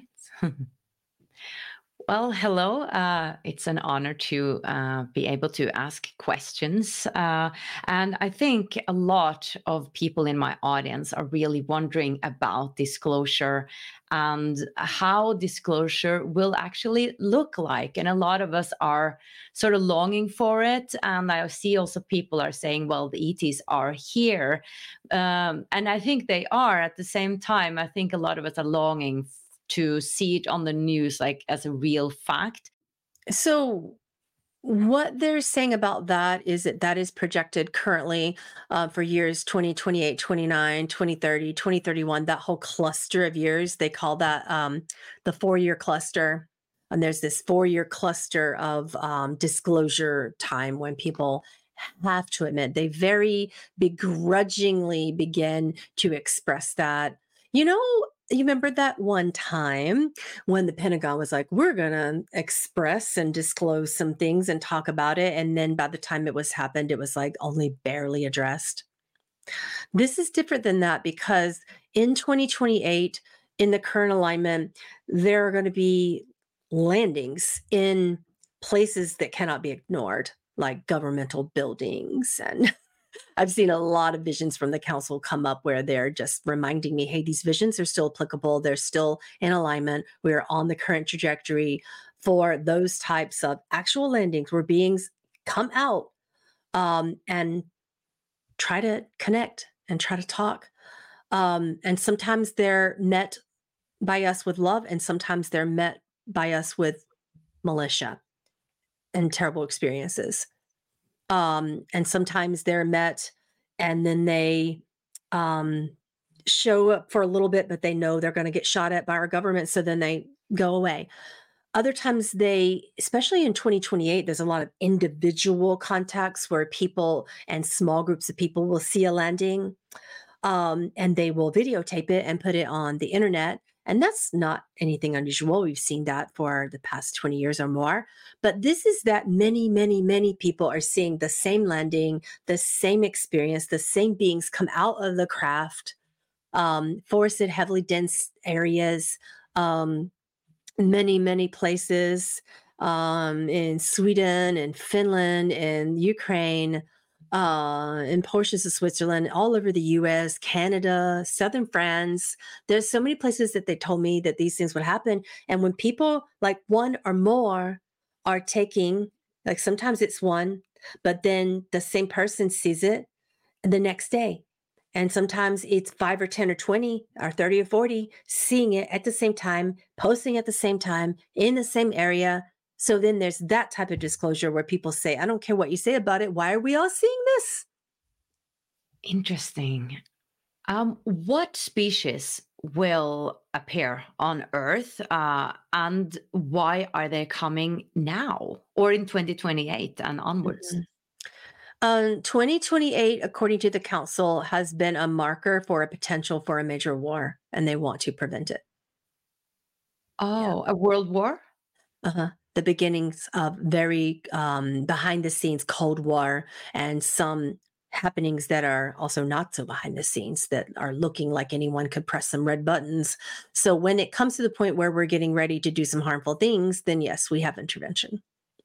Well, hello. It's an honor to be able to ask questions. And I think a lot of people in my audience are really wondering about disclosure and how disclosure will actually look like. And a lot of us are sort of longing for it. And I see also people are saying, well, the ETs are here. And I think they are. At the same time, I think a lot of us are longing to see it on the news, like as a real fact. So what they're saying about that is that is projected currently for years 2028, 29, 2030, 2031, that whole cluster of years. They call that the 4-year cluster. And there's this 4-year cluster of disclosure time when people have to admit, they very begrudgingly begin to express that. You remember that one time when the Pentagon was like, we're going to express and disclose some things and talk about it. And then by the time it was happened, it was like only barely addressed. This is different than that, because in 2028, in the current alignment, there are going to be landings in places that cannot be ignored, like governmental buildings. And I've seen a lot of visions from the council come up where they're just reminding me, hey, these visions are still applicable. They're still in alignment. We're on the current trajectory for those types of actual landings where beings come out and try to connect and try to talk And sometimes they're met by us with love, and sometimes they're met by us with militia and terrible experiences. And sometimes they're met and then they show up for a little bit, but they know they're going to get shot at by our government. So then they go away. Other times they, especially in 2028, there's a lot of individual contacts where people and small groups of people will see a landing, and they will videotape it and put it on the internet. And that's not anything unusual. We've seen that for the past 20 years or more. But this is that many, many, many people are seeing the same landing, the same experience, the same beings come out of the craft, forested, heavily dense areas, many, many places, in Sweden and Finland and Ukraine, in portions of Switzerland, all over the US, Canada, southern France. There's so many places that they told me that these things would happen. And when people, like one or more, are taking, like sometimes it's one, but then the same person sees it the next day. And sometimes it's 5 or 10 or 20 or 30 or 40 seeing it at the same time, posting at the same time in the same area. So then there's that type of disclosure where people say, I don't care what you say about it. Why are we all seeing this? Interesting. What species will appear on Earth, and why are they coming now or in 2028 and onwards? 2028, according to the council, has been a marker for a potential for a major war, and they want to prevent it. Oh, a world war? The beginnings of very behind the scenes Cold War, and some happenings that are also not so behind the scenes that are looking like anyone could press some red buttons. So when it comes to the point where we're getting ready to do some harmful things, then yes, we have intervention.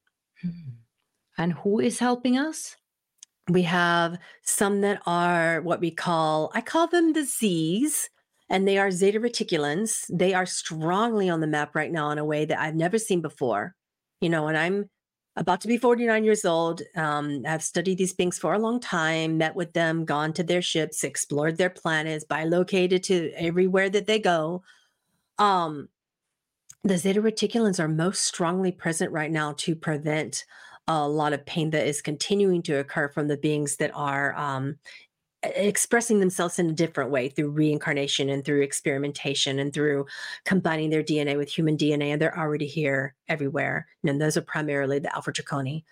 And who is helping us? We have some that are what we call, I call them the Zs, and they are Zeta Reticulans. They are strongly on the map right now in a way that I've never seen before. You know, and I'm about to be 49 years old. I've studied these beings for a long time, met with them, gone to their ships, explored their planets, bilocated to everywhere that they go. The Zeta Reticulans are most strongly present right now to prevent a lot of pain that is continuing to occur from the beings that are expressing themselves in a different way through reincarnation and through experimentation and through combining their DNA with human DNA. And they're already here everywhere. And those are primarily the Alpha Draconi.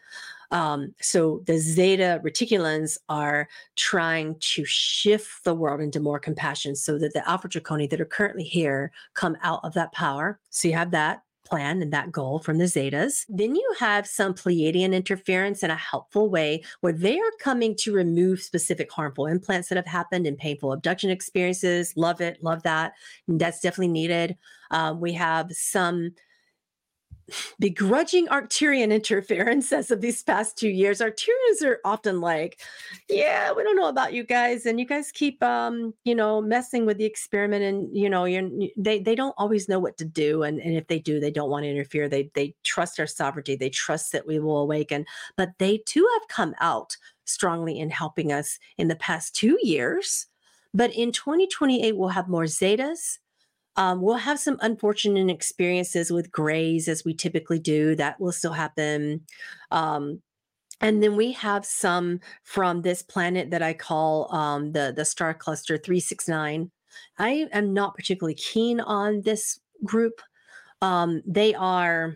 So the Zeta Reticulans are trying to shift the world into more compassion so that the Alpha Draconi that are currently here come out of that power. So you have that plan and that goal from the Zetas. Then you have some Pleiadian interference in a helpful way where they are coming to remove specific harmful implants that have happened in painful abduction experiences. Love it. Love that. And that's definitely needed. We have some begrudging Arcturian interference as of these past 2 years. Arcturians are often like, yeah, we don't know about you guys, and you guys keep messing with the experiment, and they don't always know what to do, and if they do, they don't want to interfere. They trust our sovereignty, they trust that we will awaken, but they too have come out strongly in helping us in the past 2 years. But in 2028 we'll have more Zetas. We'll have some unfortunate experiences with grays, as we typically do. That will still happen. And then we have some from this planet that I call the star cluster 369. I am not particularly keen on this group. They are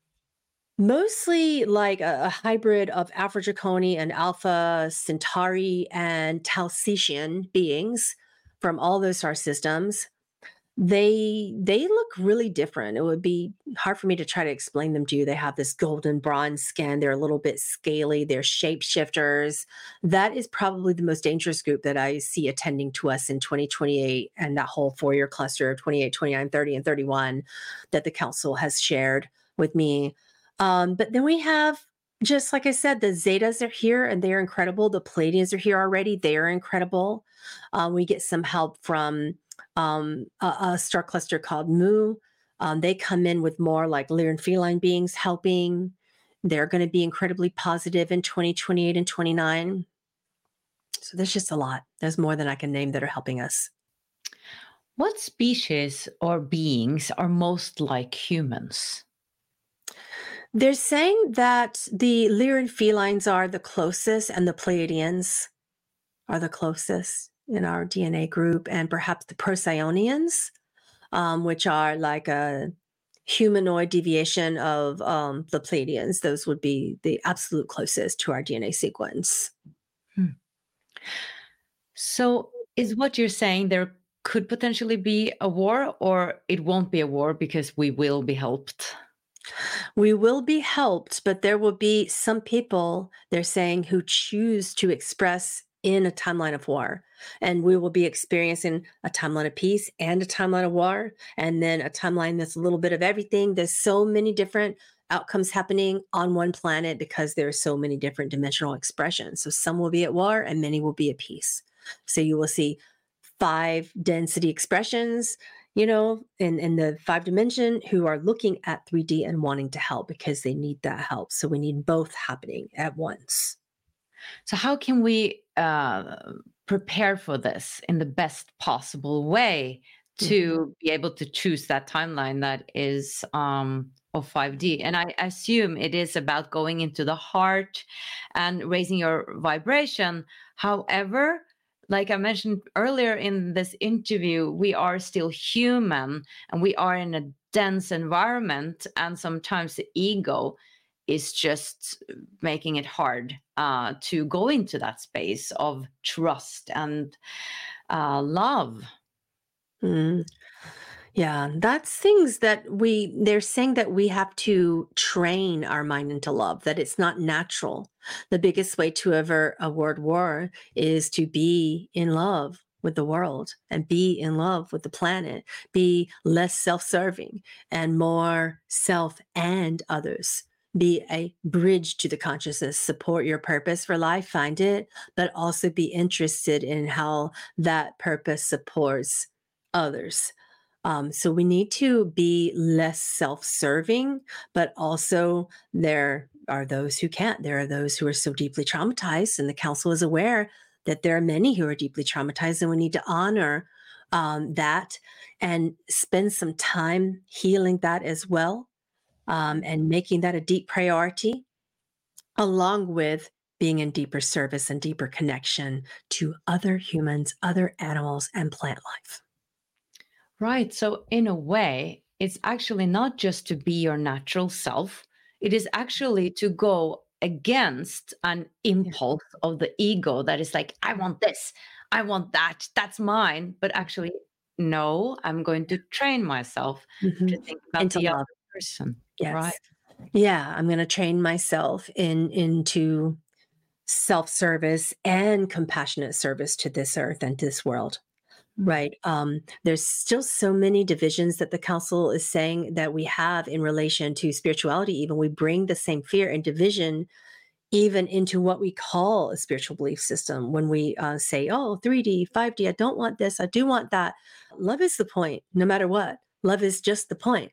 mostly like a hybrid of Alpha Draconi and Alpha Centauri and Talcetian beings from all those star systems. They look really different. It would be hard for me to try to explain them to you. They have this golden bronze skin. They're a little bit scaly. They're shapeshifters. That is probably the most dangerous group that I see attending to us in 2028 and that whole 4-year cluster of 28, 29, 30, and 31 that the council has shared with me. But then we have, just like I said, the Zetas are here and they're incredible. The Pleiadians are here already. They are incredible. We get some help from a star cluster called Mu. They come in with more like Lyran feline beings helping. They're going to be incredibly positive in 2028 and 29. So there's just a lot. There's more than I can name that are helping us. What species or beings are most like humans? They're saying that the Lyran felines are the closest, and the Pleiadians are the closest in our DNA group, and perhaps the Procyon, which are like a humanoid deviation of the Pleiadians. Those would be the absolute closest to our DNA sequence. So, is what you're saying there could potentially be a war, or it won't be a war because we will be helped? We will be helped, but there will be some people, they're saying, who choose to express in a timeline of war. And we will be experiencing a timeline of peace and a timeline of war, and then a timeline that's a little bit of everything. There's so many different outcomes happening on one planet because there are so many different dimensional expressions. So some will be at war and many will be at peace. So you will see 5 density expressions, in the 5 dimension, who are looking at 3D and wanting to help because they need that help. So we need both happening at once. So, how can we prepare for this in the best possible way to be able to choose that timeline that is of 5D? And I assume it is about going into the heart and raising your vibration. However, like I mentioned earlier in this interview, we are still human and we are in a dense environment. And sometimes the ego is just making it hard to go into that space of trust and love. Yeah, that's things that they're saying that we have to train our mind into love, that it's not natural. The biggest way to avoid war is to be in love with the world and be in love with the planet, be less self-serving and more self and others. Be a bridge to the consciousness, support your purpose for life, find it, but also be interested in how that purpose supports others. So we need to be less self-serving, but also there are those who can't. There are those who are so deeply traumatized, and the council is aware that there are many who are deeply traumatized, and we need to honor that and spend some time healing that as well, and making that a deep priority, along with being in deeper service and deeper connection to other humans, other animals, and plant life. Right. So, in a way, it's actually not just to be your natural self, it is actually to go against an impulse of the ego that is like, I want this, I want that, that's mine. But actually, no, I'm going to train myself to think about the other person. Yes. Right. Yeah, I'm going to train myself into self-service and compassionate service to this earth and this world. Right. There's still so many divisions that the council is saying that we have in relation to spirituality. Even we bring the same fear and division even into what we call a spiritual belief system. When we say, oh, 3D, 5D, I don't want this, I do want that. Love is the point, no matter what. Love is just the point.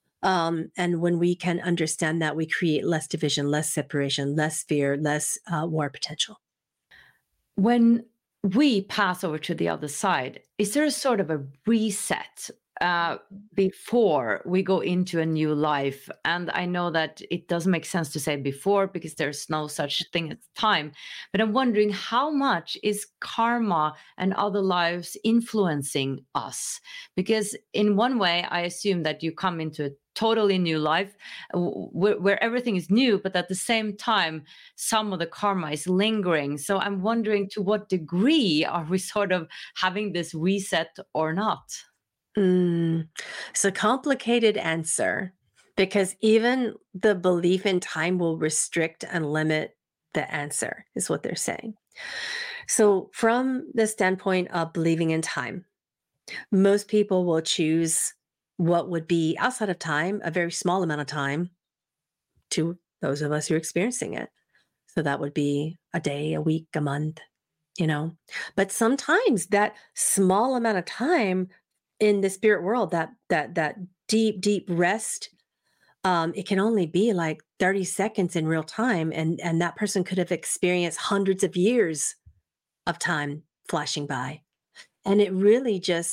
And when we can understand that, we create less division, less separation, less fear, less war potential. When we pass over to the other side, is there a sort of a reset before we go into a new life? And I know that it doesn't make sense to say before because there's no such thing as time, but I'm wondering how much is karma and other lives influencing us? Because in one way, I assume that you come into a totally new life where everything is new, but at the same time, some of the karma is lingering. So I'm wondering, to what degree are we sort of having this reset or not? It's a complicated answer, because even the belief in time will restrict and limit the answer, is what they're saying. So from the standpoint of believing in time, most people will choose what would be outside of time, a very small amount of time, to those of us who are experiencing it. So that would be a day, a week, a month, But sometimes that small amount of time in the spirit world, that deep, deep rest, it can only be like 30 seconds in real time. And that person could have experienced hundreds of years of time flashing by. And it really just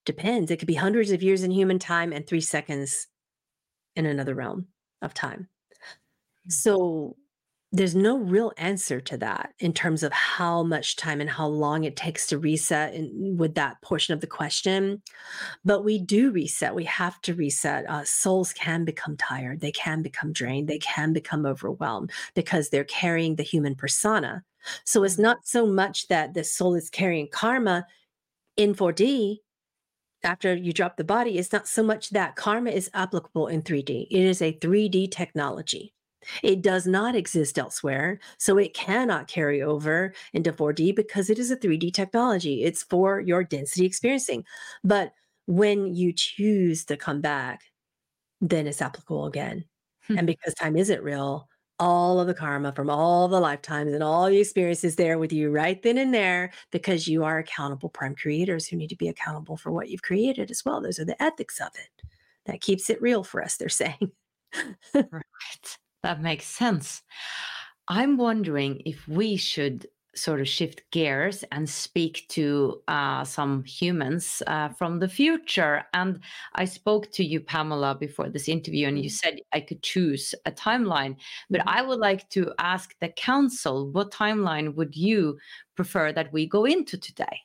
depends. It could be hundreds of years in human time and 3 seconds in another realm of time. So there's no real answer to that in terms of how much time and how long it takes to reset with that portion of the question. But we do reset. We have to reset. Souls can become tired. They can become drained. They can become overwhelmed because they're carrying the human persona. So it's not so much that the soul is carrying karma in 4D after you drop the body. It's not so much that karma is applicable in 3D. It is a 3D technology. It does not exist elsewhere, so it cannot carry over into 4D because it is a 3D technology. It's for your density experiencing. But when you choose to come back, then it's applicable again. And because time isn't real, all of the karma from all the lifetimes and all the experiences there with you right then and there, because you are accountable prime creators who need to be accountable for what you've created as well. Those are the ethics of it. That keeps it real for us, they're saying. Right. That makes sense. I'm wondering if we should sort of shift gears and speak to some humans from the future. And I spoke to you, Pamela, before this interview, and you said I could choose a timeline. But I would like to ask the council, what timeline would you prefer that we go into today?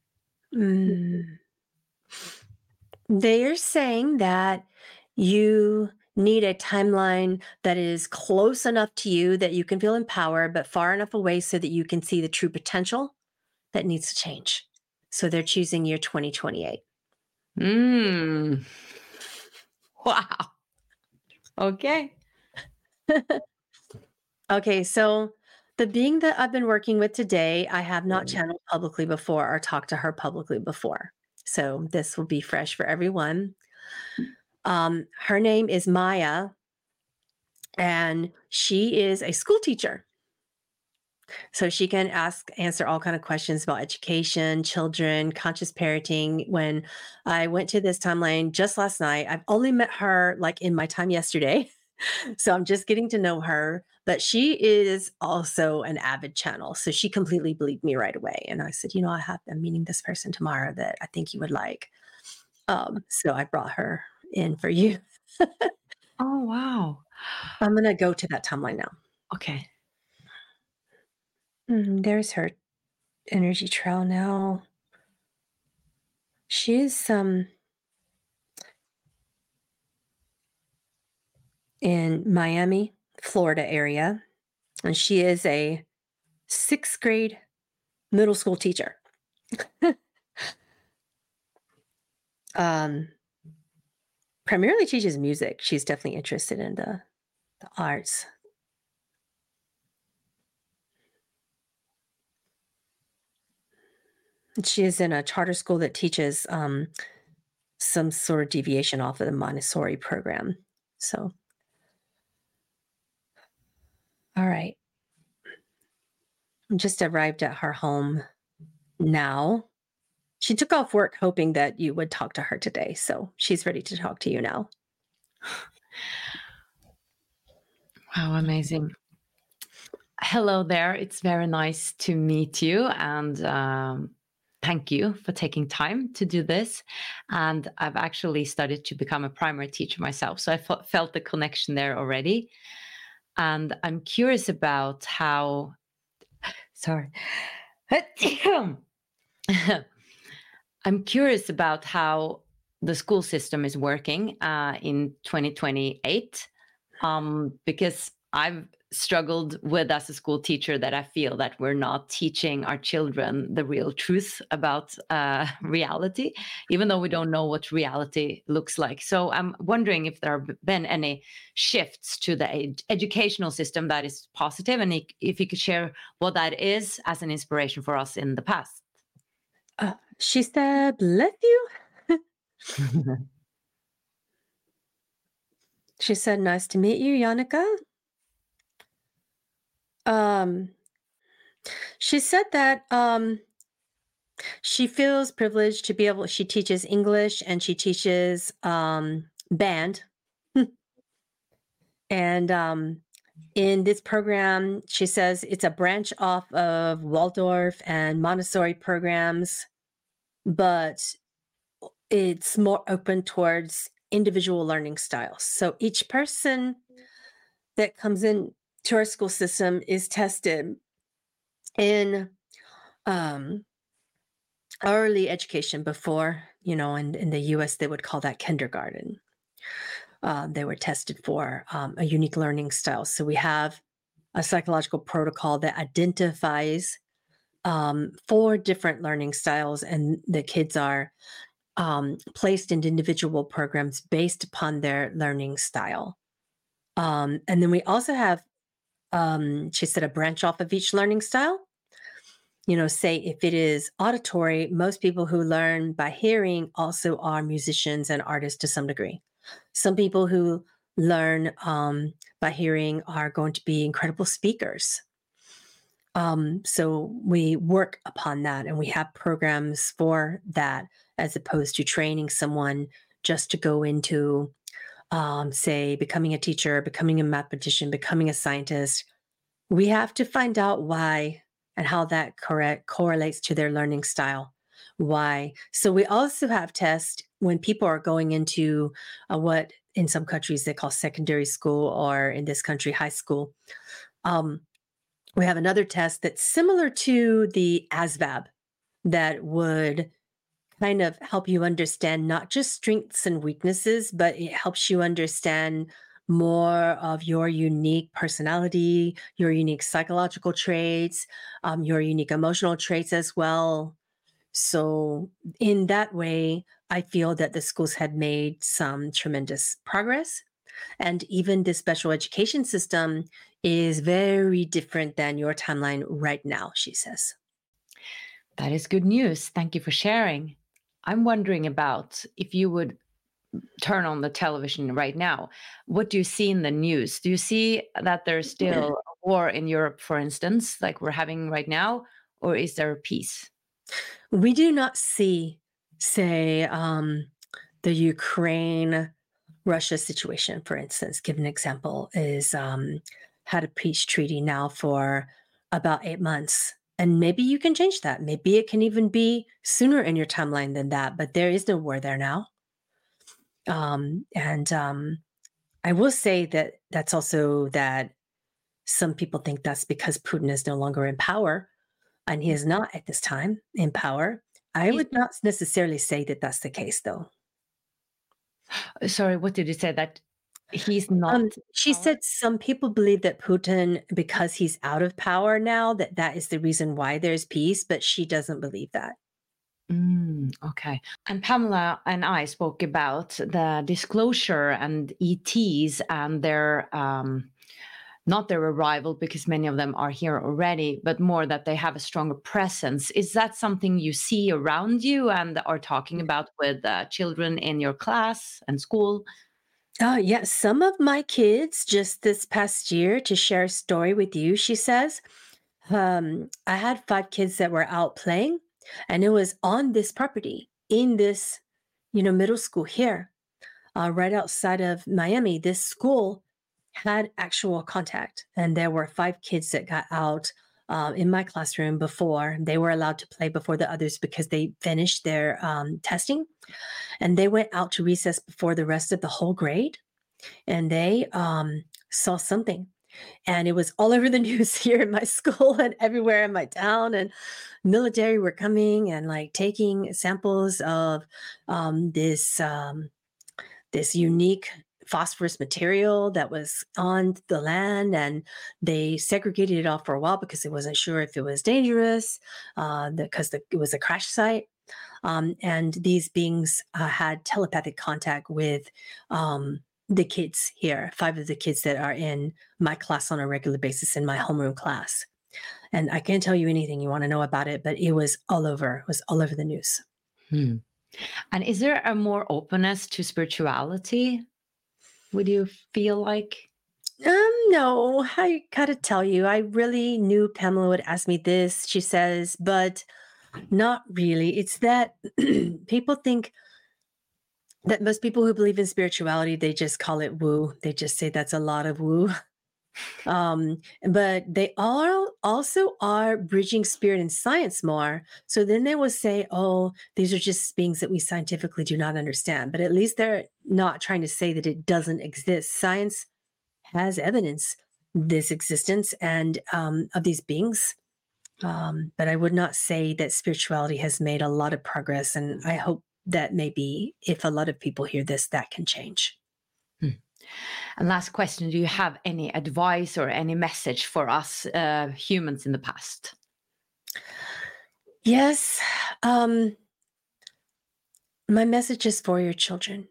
They are saying that you need a timeline that is close enough to you that you can feel empowered, but far enough away so that you can see the true potential that needs to change. So they're choosing year 2028. Wow. Okay. Okay, so the being that I've been working with today, I have not channeled publicly before or talked to her publicly before. So this will be fresh for everyone. Her name is Maya, and she is a school teacher. So she can answer all kind of questions about education, children, conscious parenting. When I went to this timeline just last night, I've only met her like in my time yesterday. So I'm just getting to know her, but she is also an avid channel. So she completely believed me right away. And I said, I'm meeting this person tomorrow that I think you would like. So I brought her in for you. Oh, wow. I'm going to go to that timeline now. Okay. There's her energy trail now. She's in Miami, Florida area, and she is a 6th grade middle school teacher. Primarily teaches music. She's definitely interested in the arts. She is in a charter school that teaches some sort of deviation off of the Montessori program. So, all right. Just arrived at her home now. She took off work hoping that you would talk to her today. So she's ready to talk to you now. Wow, amazing. Hello there. It's very nice to meet you. And thank you for taking time to do this. And I've actually started to become a primary teacher myself. So I felt the connection there already. And I'm curious about how, I'm curious about how the school system is working in 2028, because I've struggled with as a school teacher that I feel that we're not teaching our children the real truth about reality, even though we don't know what reality looks like. So I'm wondering if there have been any shifts to the educational system that is positive, and if you could share what that is as an inspiration for us in the past. She said, bless you. She said, nice to meet you, Yannicka. She said that she feels privileged to be able, she teaches English and she teaches band. And in this program, she says it's a branch off of Waldorf and Montessori programs, but it's more open towards individual learning styles. So each person that comes in to our school system is tested in um, early education before, in the US, they would call that kindergarten. They were tested for a unique learning style. So we have a psychological protocol that identifies 4 different learning styles, and the kids are placed in individual programs based upon their learning style. And then we also have, she said, a branch off of each learning style. Say if it is auditory, most people who learn by hearing also are musicians and artists to some degree. Some people who learn by hearing are going to be incredible speakers. So we work upon that, and we have programs for that, as opposed to training someone just to go into, say, becoming a teacher, becoming a mathematician, becoming a scientist. We have to find out why and how that correlates to their learning style. Why? So we also have tests when people are going into what in some countries they call secondary school, or in this country, high school. We have another test that's similar to the ASVAB that would kind of help you understand not just strengths and weaknesses, but it helps you understand more of your unique personality, your unique psychological traits, your unique emotional traits as well. So in that way, I feel that the schools had made some tremendous progress. And even the special education system is very different than your timeline right now, she says. That is good news. Thank you for sharing. I'm wondering about, if you would turn on the television right now, what do you see in the news? Do you see that there's still a war in Europe, for instance, like we're having right now, or is there a peace? We do not see, say, the Ukraine-Russia situation, for instance. Give an example, is had a peace treaty now for about 8 months. And maybe you can change that. Maybe it can even be sooner in your timeline than that, but there is no war there now. I will say that that's also that some people think that's because Putin is no longer in power, and he is not at this time in power. I would not necessarily say that that's the case, though. Sorry, what did you say? That he's not? She said some people believe that Putin, because he's out of power now, that is the reason why there's peace, but she doesn't believe that. Okay. And Pamela and I spoke about the disclosure and ETs and their, not their arrival, because many of them are here already, but more that they have a stronger presence. Is that something you see around you and are talking about with children in your class and school? Yes, some of my kids just this past year, to share a story with you, she says, I had 5 kids that were out playing, and it was on this property in this, middle school here, right outside of Miami. This school had actual contact, and there were 5 kids that got out in my classroom before they were allowed to play before the others, because they finished their testing, and they went out to recess before the rest of the whole grade, and they saw something. And it was all over the news here in my school and everywhere in my town, and military were coming and like taking samples of this unique phosphorus material that was on the land, and they segregated it off for a while because it wasn't sure if it was dangerous, because it was a crash site. And these beings had telepathic contact with the kids here, 5 of the kids that are in my class on a regular basis, in my homeroom class. And I can't tell you anything you want to know about it, but it was all over. It was all over the news. And is there a more openness to spirituality? Would you feel like? No, I gotta tell you, I really knew Pamela would ask me this, she says, but not really. It's that people think that most people who believe in spirituality, they just call it woo. They just say that's a lot of woo. But they all also are bridging spirit and science more. So then they will say, oh, these are just beings that we scientifically do not understand. But at least they're not trying to say that it doesn't exist. Science has evidence this existence and of these beings. But I would not say that spirituality has made a lot of progress. And I hope that maybe if a lot of people hear this, that can change. And last question, do you have any advice or any message for us humans in the past? Yes. My message is for your children.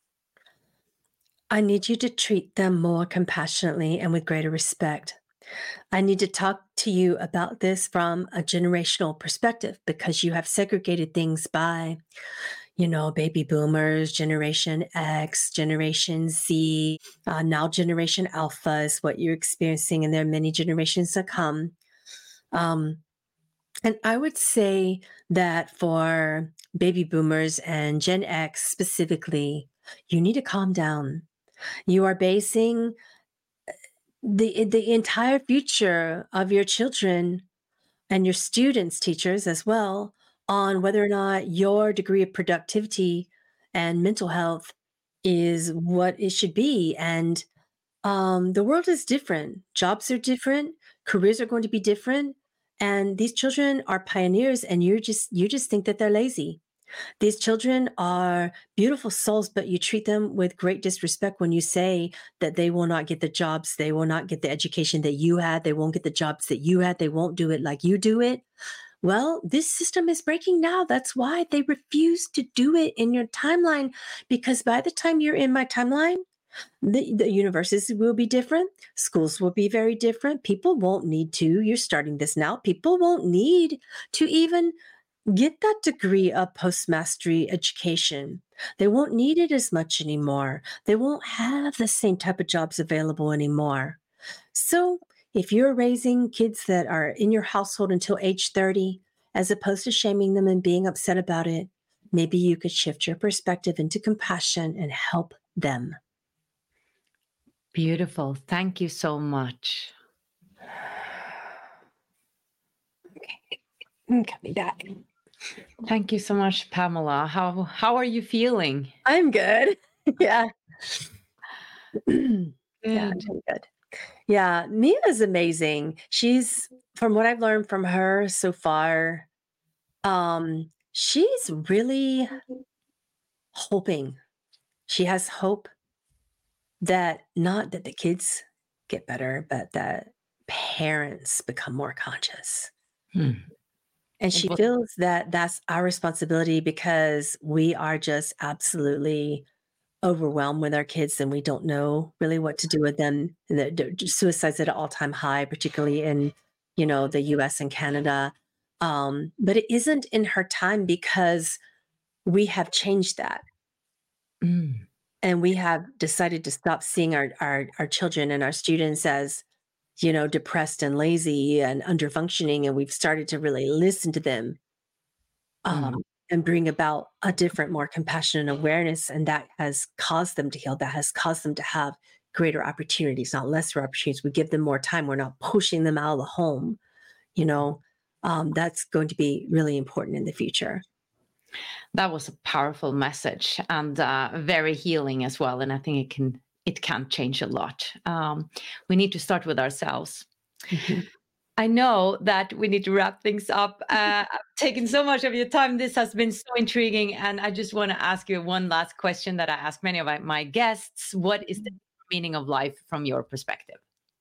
I need you to treat them more compassionately and with greater respect. I need to talk to you about this from a generational perspective because you have segregated things by, baby boomers, Generation X, Generation Z, now Generation Alpha is what you're experiencing, and there are many generations to come. And I would say that for baby boomers and Gen X specifically, you need to calm down. You are basing the entire future of your children and your students, teachers as well, on whether or not your degree of productivity and mental health is what it should be. And the world is different. Jobs are different. Careers are going to be different. And these children are pioneers, and you just think that they're lazy. These children are beautiful souls, but you treat them with great disrespect when you say that they will not get the jobs, they will not get the education that you had, they won't get the jobs that you had, they won't do it like you do it. Well, this system is breaking now. That's why they refuse to do it in your timeline, because by the time you're in my timeline, the universes will be different. Schools will be very different. People won't need to, you're starting this now, people won't need to even get that degree of post-mastery education. They won't need it as much anymore. They won't have the same type of jobs available anymore. So if you're raising kids that are in your household until age 30, as opposed to shaming them and being upset about it, maybe you could shift your perspective into compassion and help them. Beautiful. Thank you so much. Okay. I'm coming back. Thank you so much, Pamela. How are you feeling? I'm good. Yeah. Good. Yeah, I'm doing good. Yeah, Mia is amazing. She's, from what I've learned from her so far, she's really hoping. She has hope that not that the kids get better, but that parents become more conscious. And she feels that that's our responsibility because we are just absolutely overwhelmed with our kids and we don't know really what to do with them. The suicides at an all-time high, particularly in, the US and Canada. But it isn't in her time because we have changed that. And we have decided to stop seeing our children and our students as depressed and lazy and under-functioning, and we've started to really listen to them and bring about a different, more compassionate awareness, and that has caused them to heal. That has caused them to have greater opportunities, not lesser opportunities. We give them more time. We're not pushing them out of the home. That's going to be really important in the future. That was a powerful message and very healing as well, and I think it can change a lot. We need to start with ourselves. I know that we need to wrap things up. I've taken so much of your time. This has been so intriguing. And I just want to ask you one last question that I ask many of my guests. What is the meaning of life from your perspective?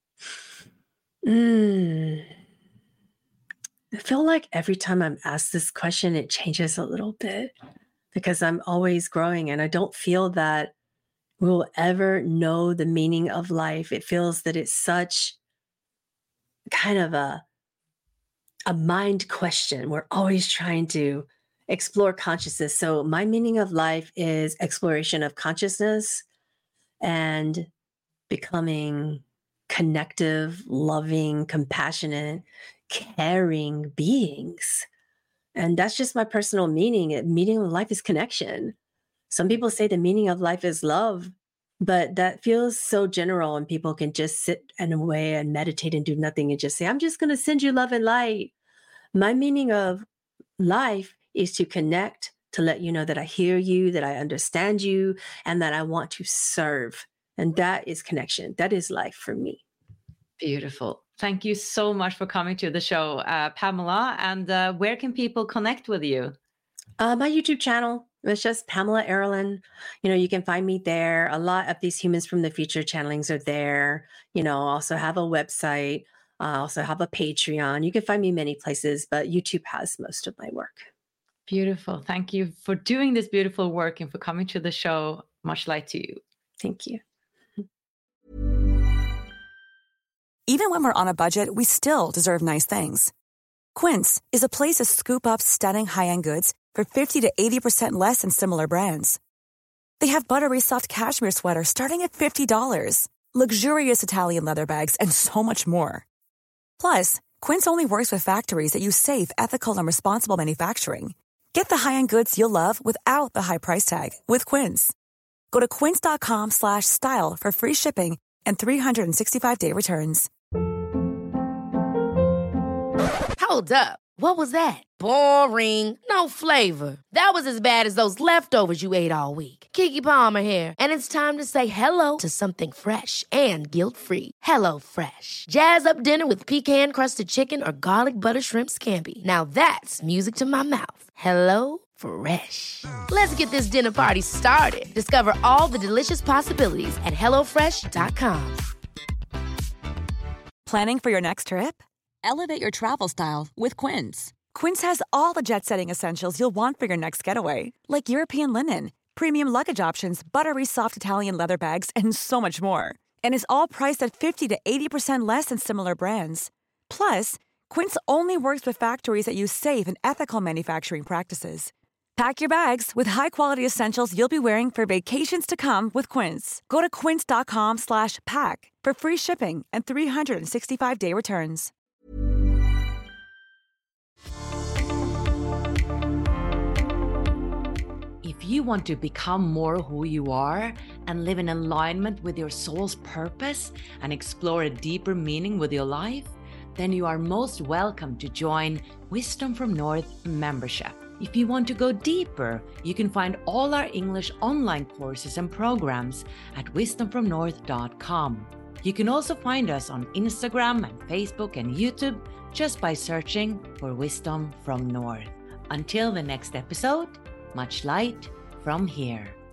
I feel like every time I'm asked this question, it changes a little bit because I'm always growing and I don't feel that we'll ever know the meaning of life. It feels that it's such kind of a mind question. We're always trying to explore consciousness. So my meaning of life is exploration of consciousness and becoming connective, loving, compassionate, caring beings. And that's just my personal meaning. Meaning of life is connection. Some people say the meaning of life is love. But that feels so general, and people can just sit in a way and meditate and do nothing and just say, I'm just going to send you love and light. My meaning of life is to connect, to let you know that I hear you, that I understand you, and that I want to serve. And that is connection. That is life for me. Beautiful. Thank you so much for coming to the show, Pamela. And where can people connect with you? My YouTube channel. It's just Pamela Arelin. You can find me there. A lot of these Humans from the Future channelings are there. Also have a website. Also have a Patreon. You can find me many places, but YouTube has most of my work. Beautiful. Thank you for doing this beautiful work and for coming to the show. Much light to you. Thank you. Even when we're on a budget, we still deserve nice things. Quince is a place to scoop up stunning high-end goods for 50 to 80% less than similar brands. They have buttery soft cashmere sweaters starting at $50, luxurious Italian leather bags, and so much more. Plus, Quince only works with factories that use safe, ethical, and responsible manufacturing. Get the high-end goods you'll love without the high price tag with Quince. Go to quince.com/style for free shipping and 365-day returns. Hold up. What was that? Boring. No flavor. That was as bad as those leftovers you ate all week. Keke Palmer here. And it's time to say hello to something fresh and guilt-free. Hello Fresh. Jazz up dinner with pecan-crusted chicken or garlic butter shrimp scampi. Now that's music to my mouth. Hello Fresh. Let's get this dinner party started. Discover all the delicious possibilities at HelloFresh.com. Planning for your next trip? Elevate your travel style with Quince. Quince has all the jet-setting essentials you'll want for your next getaway, like European linen, premium luggage options, buttery soft Italian leather bags, and so much more. And is all priced at 50 to 80% less than similar brands. Plus, Quince only works with factories that use safe and ethical manufacturing practices. Pack your bags with high-quality essentials you'll be wearing for vacations to come with Quince. Go to quince.com/pack for free shipping and 365-day returns. If you want to become more who you are and live in alignment with your soul's purpose and explore a deeper meaning with your life, then you are most welcome to join Wisdom from North membership. If you want to go deeper, you can find all our English online courses and programs at wisdomfromnorth.com. You can also find us on Instagram and Facebook and YouTube just by searching for Wisdom from North. Until the next episode, much light from here.